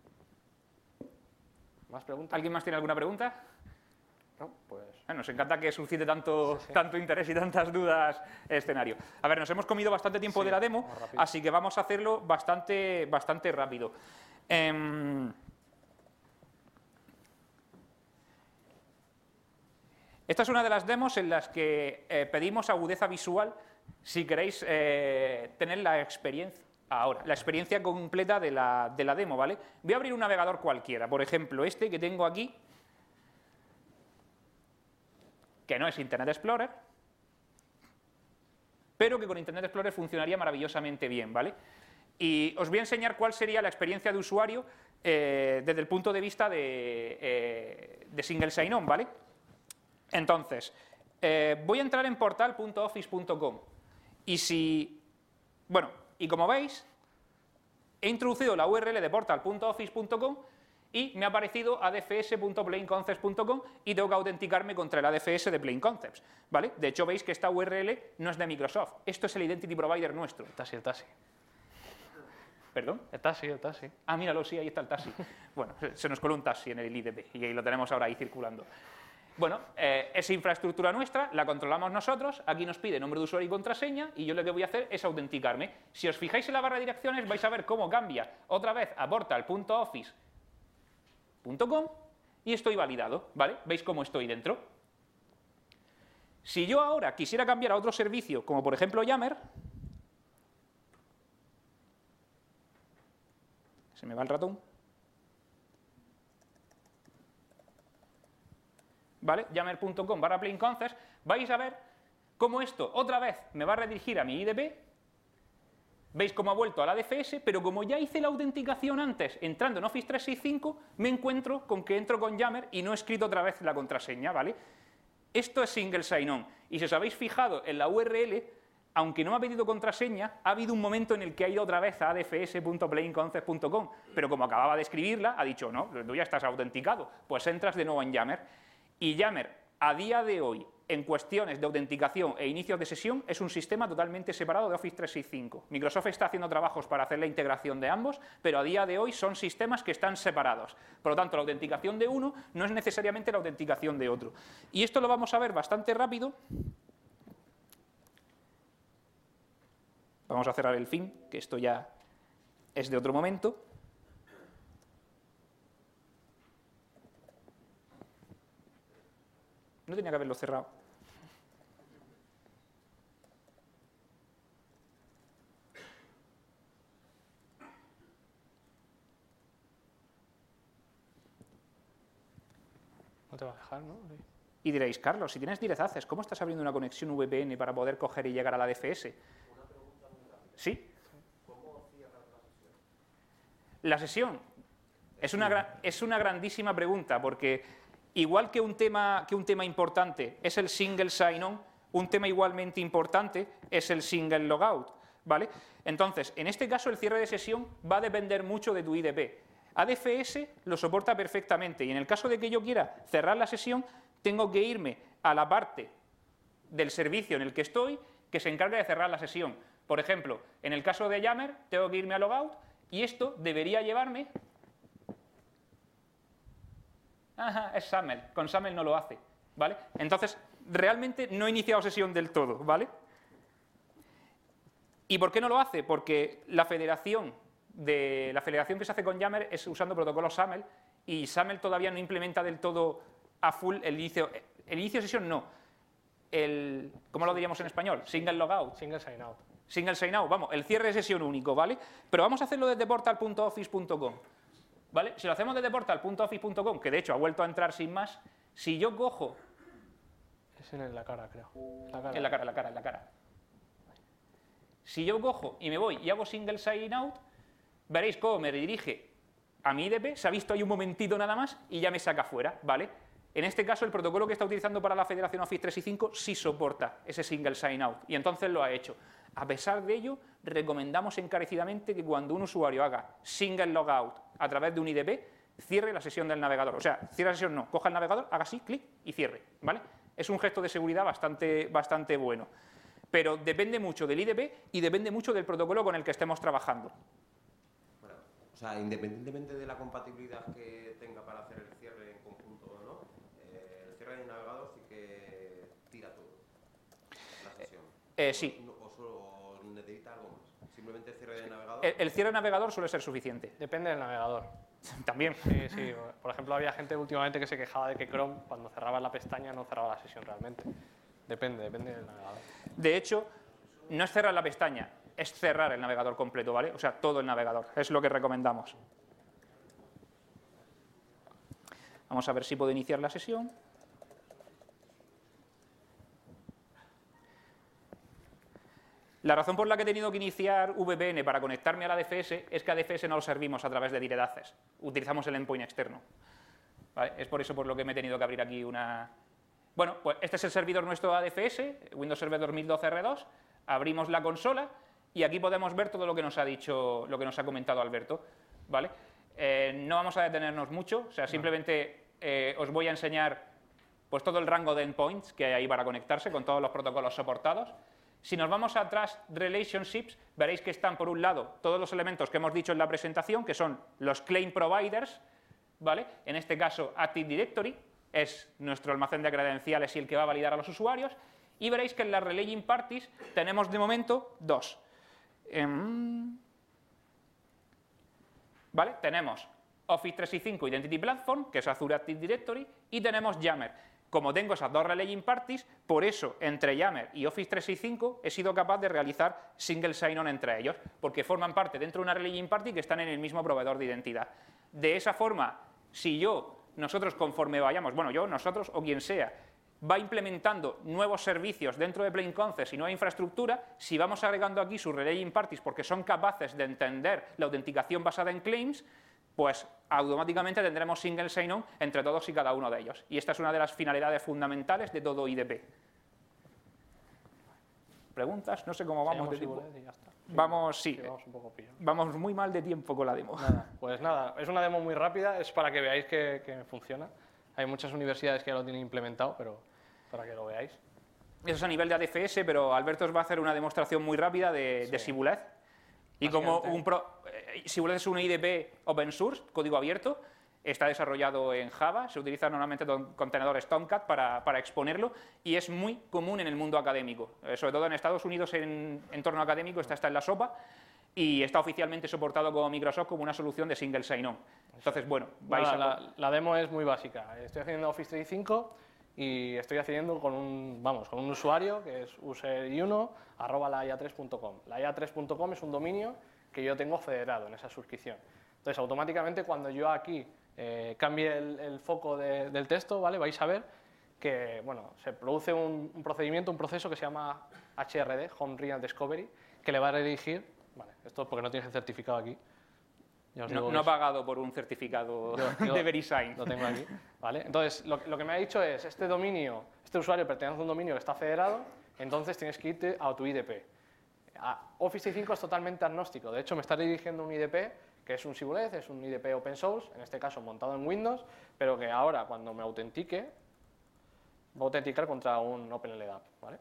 ¿Más preguntas? ¿Alguien más tiene alguna pregunta? No, pues... Eh, Nos encanta que suscite tanto, Sí, sí. tanto interés y tantas dudas el escenario. A ver, nos hemos comido bastante tiempo Sí, de la demo, vamos rápido. así que vamos a hacerlo bastante, bastante rápido. Em, Esta es una de las demos en las que eh, pedimos agudeza visual si queréis eh, tener la experiencia. Ahora, la experiencia completa de la, de la demo, ¿vale? Voy a abrir un navegador cualquiera, por ejemplo, este que tengo aquí, que no es Internet Explorer, pero que con Internet Explorer funcionaría maravillosamente bien, ¿vale? Y os voy a enseñar cuál sería la experiencia de usuario eh, desde el punto de vista de, eh, de single sign-on, ¿vale? Entonces, eh, voy a entrar en portal punto office punto com y si, bueno, y como veis, he introducido la U R L de portal punto office punto com y me ha aparecido a d f s punto plain concepts punto com y tengo que autenticarme contra el A D F S de Plain Concepts, ¿vale? De hecho, veis que esta U R L no es de Microsoft, esto es el Identity Provider nuestro. El taxi, el taxi. ¿Perdón? El taxi, el taxi. Ah, míralo, sí, ahí está el taxi. Bueno, se nos coló un taxi en el I D P y ahí lo tenemos ahora ahí circulando. Bueno, eh, es infraestructura nuestra, la controlamos nosotros, aquí nos pide nombre de usuario y contraseña y yo lo que voy a hacer es autenticarme. Si os fijáis en la barra de direcciones vais a ver cómo cambia otra vez a portal punto office punto com y estoy validado, ¿vale? ¿Veis cómo estoy dentro? Si yo ahora quisiera cambiar a otro servicio, como por ejemplo Yammer, se me va el ratón, ¿vale? Yammer punto com barra plain concepts, vais a ver cómo esto otra vez me va a redirigir a mi I D P. Veis cómo ha vuelto al A D F S, pero como ya hice la autenticación antes entrando en Office trescientos sesenta y cinco, me encuentro con que entro con Yammer y no he escrito otra vez la contraseña, ¿vale? Esto es single sign-on. Y si os habéis fijado en la U R L, aunque no me ha pedido contraseña, ha habido un momento en el que ha ido otra vez a a d f s punto plain concepts punto com, pero como acababa de escribirla, ha dicho, no, tú ya estás autenticado, pues entras de nuevo en Yammer. Y Yammer, a día de hoy, en cuestiones de autenticación e inicios de sesión, es un sistema totalmente separado de Office trescientos sesenta y cinco. Microsoft está haciendo trabajos para hacer la integración de ambos, pero a día de hoy son sistemas que están separados. Por lo tanto, la autenticación de uno no es necesariamente la autenticación de otro. Y esto lo vamos a ver bastante rápido. Vamos a cerrar el fin, que esto ya es de otro momento. No tenía que haberlo cerrado. No te va a dejar, ¿no? Sí. Y diréis, Carlos, si tienes diez haces, ¿cómo estás abriendo una conexión V P N para poder coger y llegar a la D F S? Una pregunta muy rápida. ¿Sí? ¿Cómo cierras la sesión? La sesión es una, gran- es una grandísima pregunta, porque igual que un tema, que un tema importante es el single sign-on, un tema igualmente importante es el single logout, ¿vale? Entonces, en este caso el cierre de sesión va a depender mucho de tu I D P. A D F S lo soporta perfectamente y en el caso de que yo quiera cerrar la sesión, tengo que irme a la parte del servicio en el que estoy que se encarga de cerrar la sesión. Por ejemplo, en el caso de Yammer, tengo que irme a logout y esto debería llevarme... Ajá, es SAML, con SAML no lo hace, ¿vale? Entonces, realmente no he iniciado sesión del todo, ¿vale? ¿Y por qué no lo hace? Porque la federación, de, la federación que se hace con Yammer es usando protocolos SAML y SAML todavía no implementa del todo a full el inicio, el inicio de sesión no, el, ¿cómo lo diríamos en español? Single logout. Single sign out. Single sign out, vamos, el cierre de sesión único, ¿vale? Pero vamos a hacerlo desde portal punto office punto com, ¿vale? Si lo hacemos desde portal punto office punto com, que de hecho ha vuelto a entrar sin más, si yo cojo... Es en la cara, creo. La cara. En la cara, en la cara, en la cara. Si yo cojo y me voy y hago single sign out, veréis cómo me redirige a mi I D P, se ha visto ahí un momentito nada más y ya me saca fuera, ¿vale? En este caso, el protocolo que está utilizando para la Federación Office trescientos sesenta y cinco sí soporta ese single sign out y entonces lo ha hecho. A pesar de ello, recomendamos encarecidamente que cuando un usuario haga single logout a través de un I D P, cierre la sesión del navegador. O sea, cierre la sesión no, coja el navegador, haga así, clic y cierre, ¿vale? Es un gesto de seguridad bastante, bastante bueno. Pero depende mucho del I D P y depende mucho del protocolo con el que estemos trabajando. Bueno, o sea, independientemente de la compatibilidad que tenga para hacer el cierre en conjunto o no, eh, el cierre del navegador sí que tira todo la sesión. Eh, sí. O, o solo necesita algo más. Simplemente el cierre del navegador. El, el cierre del navegador suele ser suficiente. Depende del navegador. También. Sí, sí. Por ejemplo, había gente últimamente que se quejaba de que Chrome, cuando cerraba la pestaña, no cerraba la sesión realmente. Depende, depende del navegador. De hecho, no es cerrar la pestaña, es cerrar el navegador completo, ¿vale? O sea, todo el navegador. Es lo que recomendamos. Vamos a ver si puedo iniciar la sesión. La razón por la que he tenido que iniciar V P N para conectarme a la A D F S es que a D F S no lo servimos a través de Direct Access. Utilizamos el endpoint externo, ¿vale? Es por eso por lo que me he tenido que abrir aquí una... Bueno, pues este es el servidor nuestro A D F S, Windows Server dos mil doce R dos. Abrimos la consola y aquí podemos ver todo lo que nos ha dicho, lo que nos ha comentado Alberto, ¿vale? Eh, no vamos a detenernos mucho, o sea, simplemente eh, os voy a enseñar pues todo el rango de endpoints que hay ahí para conectarse con todos los protocolos soportados. Si nos vamos a Trust Relationships, veréis que están, por un lado, todos los elementos que hemos dicho en la presentación, que son los claim providers, ¿vale? En este caso, Active Directory es nuestro almacén de credenciales y el que va a validar a los usuarios. Y veréis que en las Relaying Parties tenemos, de momento, dos. ¿Vale? Tenemos Office trescientos sesenta y cinco Identity Platform, que es Azure Active Directory, y tenemos Yammer. Como tengo esas dos Relaying Parties, por eso entre Yammer y Office trescientos sesenta y cinco he sido capaz de realizar single sign-on entre ellos, porque forman parte dentro de una Relaying Party que están en el mismo proveedor de identidad. De esa forma, si yo, nosotros conforme vayamos, bueno, yo, nosotros o quien sea, va implementando nuevos servicios dentro de Plain Concepts y nueva infraestructura, si vamos agregando aquí sus Relaying Parties porque son capaces de entender la autenticación basada en claims, pues automáticamente tendremos single sign-on entre todos y cada uno de ellos. Y esta es una de las finalidades fundamentales de todo I D P. ¿Preguntas? No sé cómo vamos de tiempo. Y ya está. Sí, vamos, sí. sí, vamos un poco pillados. Vamos muy mal de tiempo con la demo. Nada, pues nada, es una demo muy rápida, es para que veáis que, que funciona. Hay muchas universidades que ya lo tienen implementado, pero para que lo veáis. Eso es a nivel de A D F S, pero Alberto os va a hacer una demostración muy rápida de, Sí. de Sibuleth. Y como un pro, eh, Sibuleth es un I D P open source, código abierto, está desarrollado en Java, se utiliza normalmente con contenedores Tomcat para, para exponerlo y es muy común en el mundo académico, eh, sobre todo en Estados Unidos en entorno académico, está, está en la sopa y está oficialmente soportado como Microsoft como una solución de single sign-on. Entonces, bueno, vais Nada, a... la, la demo es muy básica. Estoy haciendo Office trescientos sesenta y cinco y estoy haciendo con un, vamos, con un usuario que es user uno arroba la i a tres punto com. La i a tres punto com es un dominio que yo tengo federado en esa suscripción. Entonces, automáticamente cuando yo aquí eh, cambie el, el foco de, del texto, ¿vale? Vais a ver que, bueno, se produce un, un procedimiento, un proceso que se llama H R D, Home Real Discovery, que le va a redirigir, vale, esto porque no tienes el certificado aquí, Ya os No, digo no ha que es- pagado por un certificado Yo- yo de VeriSign. Lo tengo aquí, ¿vale? Entonces, lo, lo que me ha dicho es, este dominio, este usuario pertenece a un dominio que está federado, entonces tienes que irte a tu I D P. A- Office trescientos sesenta y cinco es totalmente agnóstico, de hecho me está dirigiendo un I D P que es un Shibboleth, es un I D P open source, en este caso montado en Windows, pero que ahora cuando me autentique, va a autenticar contra un OpenLDAP, ¿vale?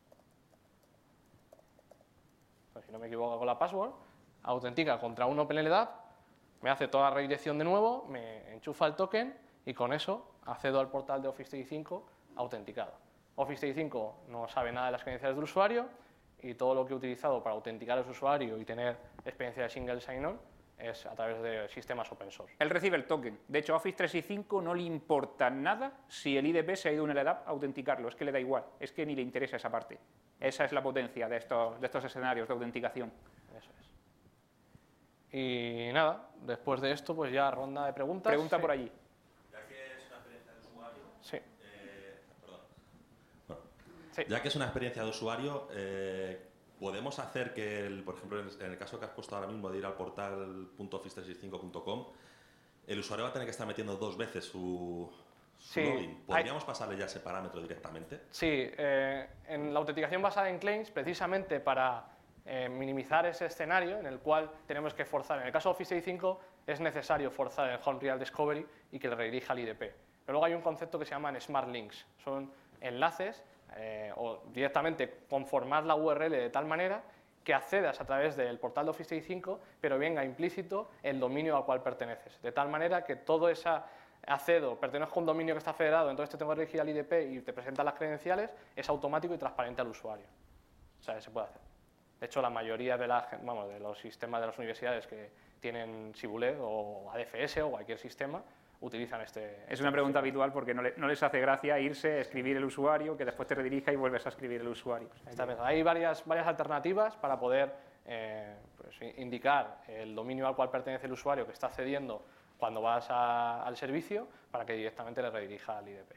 Pues si no me equivoco con la password, autentica contra un OpenLDAP, me hace toda la redirección de nuevo, me enchufa el token y con eso accedo al portal de Office trescientos sesenta y cinco autenticado. Office trescientos sesenta y cinco no sabe nada de las credenciales del usuario y todo lo que he utilizado para autenticar a su usuario y tener experiencia de single sign-on es a través de sistemas open source. Él recibe el token. De hecho, a Office trescientos sesenta y cinco no le importa nada si el I D P se ha ido a un L D A P a autenticarlo. Es que le da igual. Es que ni le interesa esa parte. Esa es la potencia de estos, de estos escenarios de autenticación. Eso es. Y nada, después de esto, pues ya ronda de preguntas. Pregunta Sí. por allí. Ya que es una experiencia de usuario, Sí. eh, perdón. Bueno, Sí. ya que es una experiencia de usuario, eh, podemos hacer que, el, por ejemplo, en el, en el caso que has puesto ahora mismo de ir al portal punto office trescientos sesenta y cinco punto com, el usuario va a tener que estar metiendo dos veces su, su Sí, login. hay- ¿Podríamos pasarle ya ese parámetro directamente? Sí, eh, en la autenticación basada en claims, precisamente para eh, minimizar ese escenario en el cual tenemos que forzar. En el caso de Office trescientos sesenta y cinco es necesario forzar el Home Real Discovery y que le redirija al I D P. Pero luego hay un concepto que se llaman Smart Links. Son enlaces eh, o directamente conformar la U R L de tal manera que accedas a través del portal de Office trescientos sesenta y cinco, pero venga implícito el dominio al cual perteneces. De tal manera que todo esa accedo, pertenezco a un dominio que está federado, entonces te tengo que dirigir al I D P y te presenta las credenciales, es automático y transparente al usuario. O sea, se puede hacer. De hecho, la mayoría de, la, gen- vamos, de los sistemas de las universidades que tienen Shibboleth o A D F S o cualquier sistema utilizan este... Es una pregunta habitual porque no, le- no les hace gracia irse, escribir el usuario, que después te redirija y vuelves a escribir el usuario. O sea, Está bien. Hay varias, varias alternativas para poder eh, pues, i- indicar el dominio al cual pertenece el usuario que está accediendo cuando vas a- al servicio para que directamente le redirija al I D P.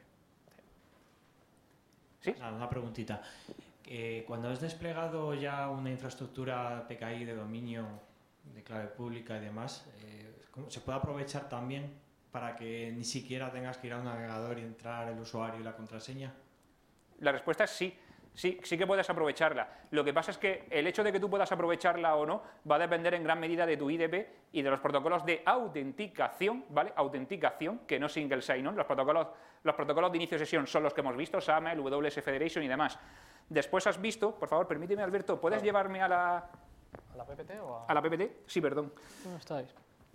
¿Sí? Nada, una preguntita. Eh, cuando has desplegado ya una infraestructura P K I de dominio, de clave pública y demás, eh, ¿cómo se puede aprovechar también para que ni siquiera tengas que ir a un navegador y entrar el usuario y la contraseña? La respuesta es sí. Sí, sí que puedes aprovecharla. Lo que pasa es que el hecho de que tú puedas aprovecharla o no va a depender en gran medida de tu I D P y de los protocolos de autenticación, ¿vale? Autenticación, que no single sign-on. Los protocolos, los protocolos de inicio de sesión son los que hemos visto, SAML, W S Federation y demás. Después has visto, por favor, permíteme, Alberto, ¿puedes llevarme a la, ¿A la P P T o a...? a la P P T? Sí, perdón. ¿Dónde estáis?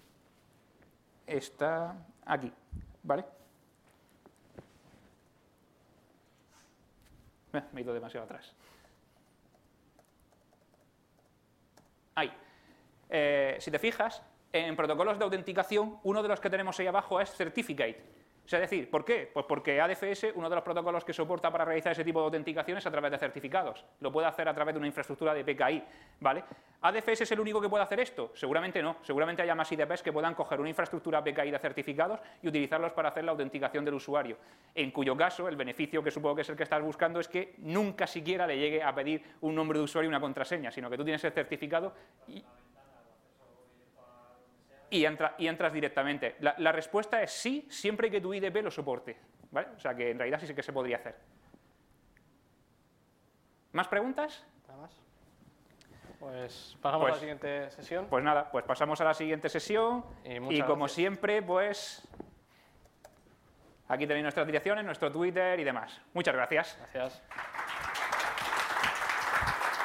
Está aquí, ¿vale? Eh, Me he ido demasiado atrás. Ahí. Eh, si te fijas, en protocolos de autenticación, uno de los que tenemos ahí abajo es Certificate. O sea, es decir, ¿por qué? Pues porque A D F S, uno de los protocolos que soporta para realizar ese tipo de autenticación es a través de certificados. Lo puede hacer a través de una infraestructura de P K I, ¿vale? ¿A D F S es el único que puede hacer esto? Seguramente no. Seguramente haya más I D Ps que puedan coger una infraestructura P K I de certificados y utilizarlos para hacer la autenticación del usuario. En cuyo caso, el beneficio que supongo que es el que estás buscando es que nunca siquiera le llegue a pedir un nombre de usuario y una contraseña, sino que tú tienes el certificado y... Y, entra, y entras directamente. La, la respuesta es sí, siempre que tu I D P lo soporte, ¿vale? O sea que en realidad sí que se podría hacer. ¿Más preguntas? Nada más. Pues pasamos Pues- a la siguiente sesión. Pues nada, pues pasamos a la siguiente sesión Y y, muchas como gracias. siempre, pues aquí tenéis nuestras direcciones, nuestro Twitter y demás. Muchas gracias. Gracias.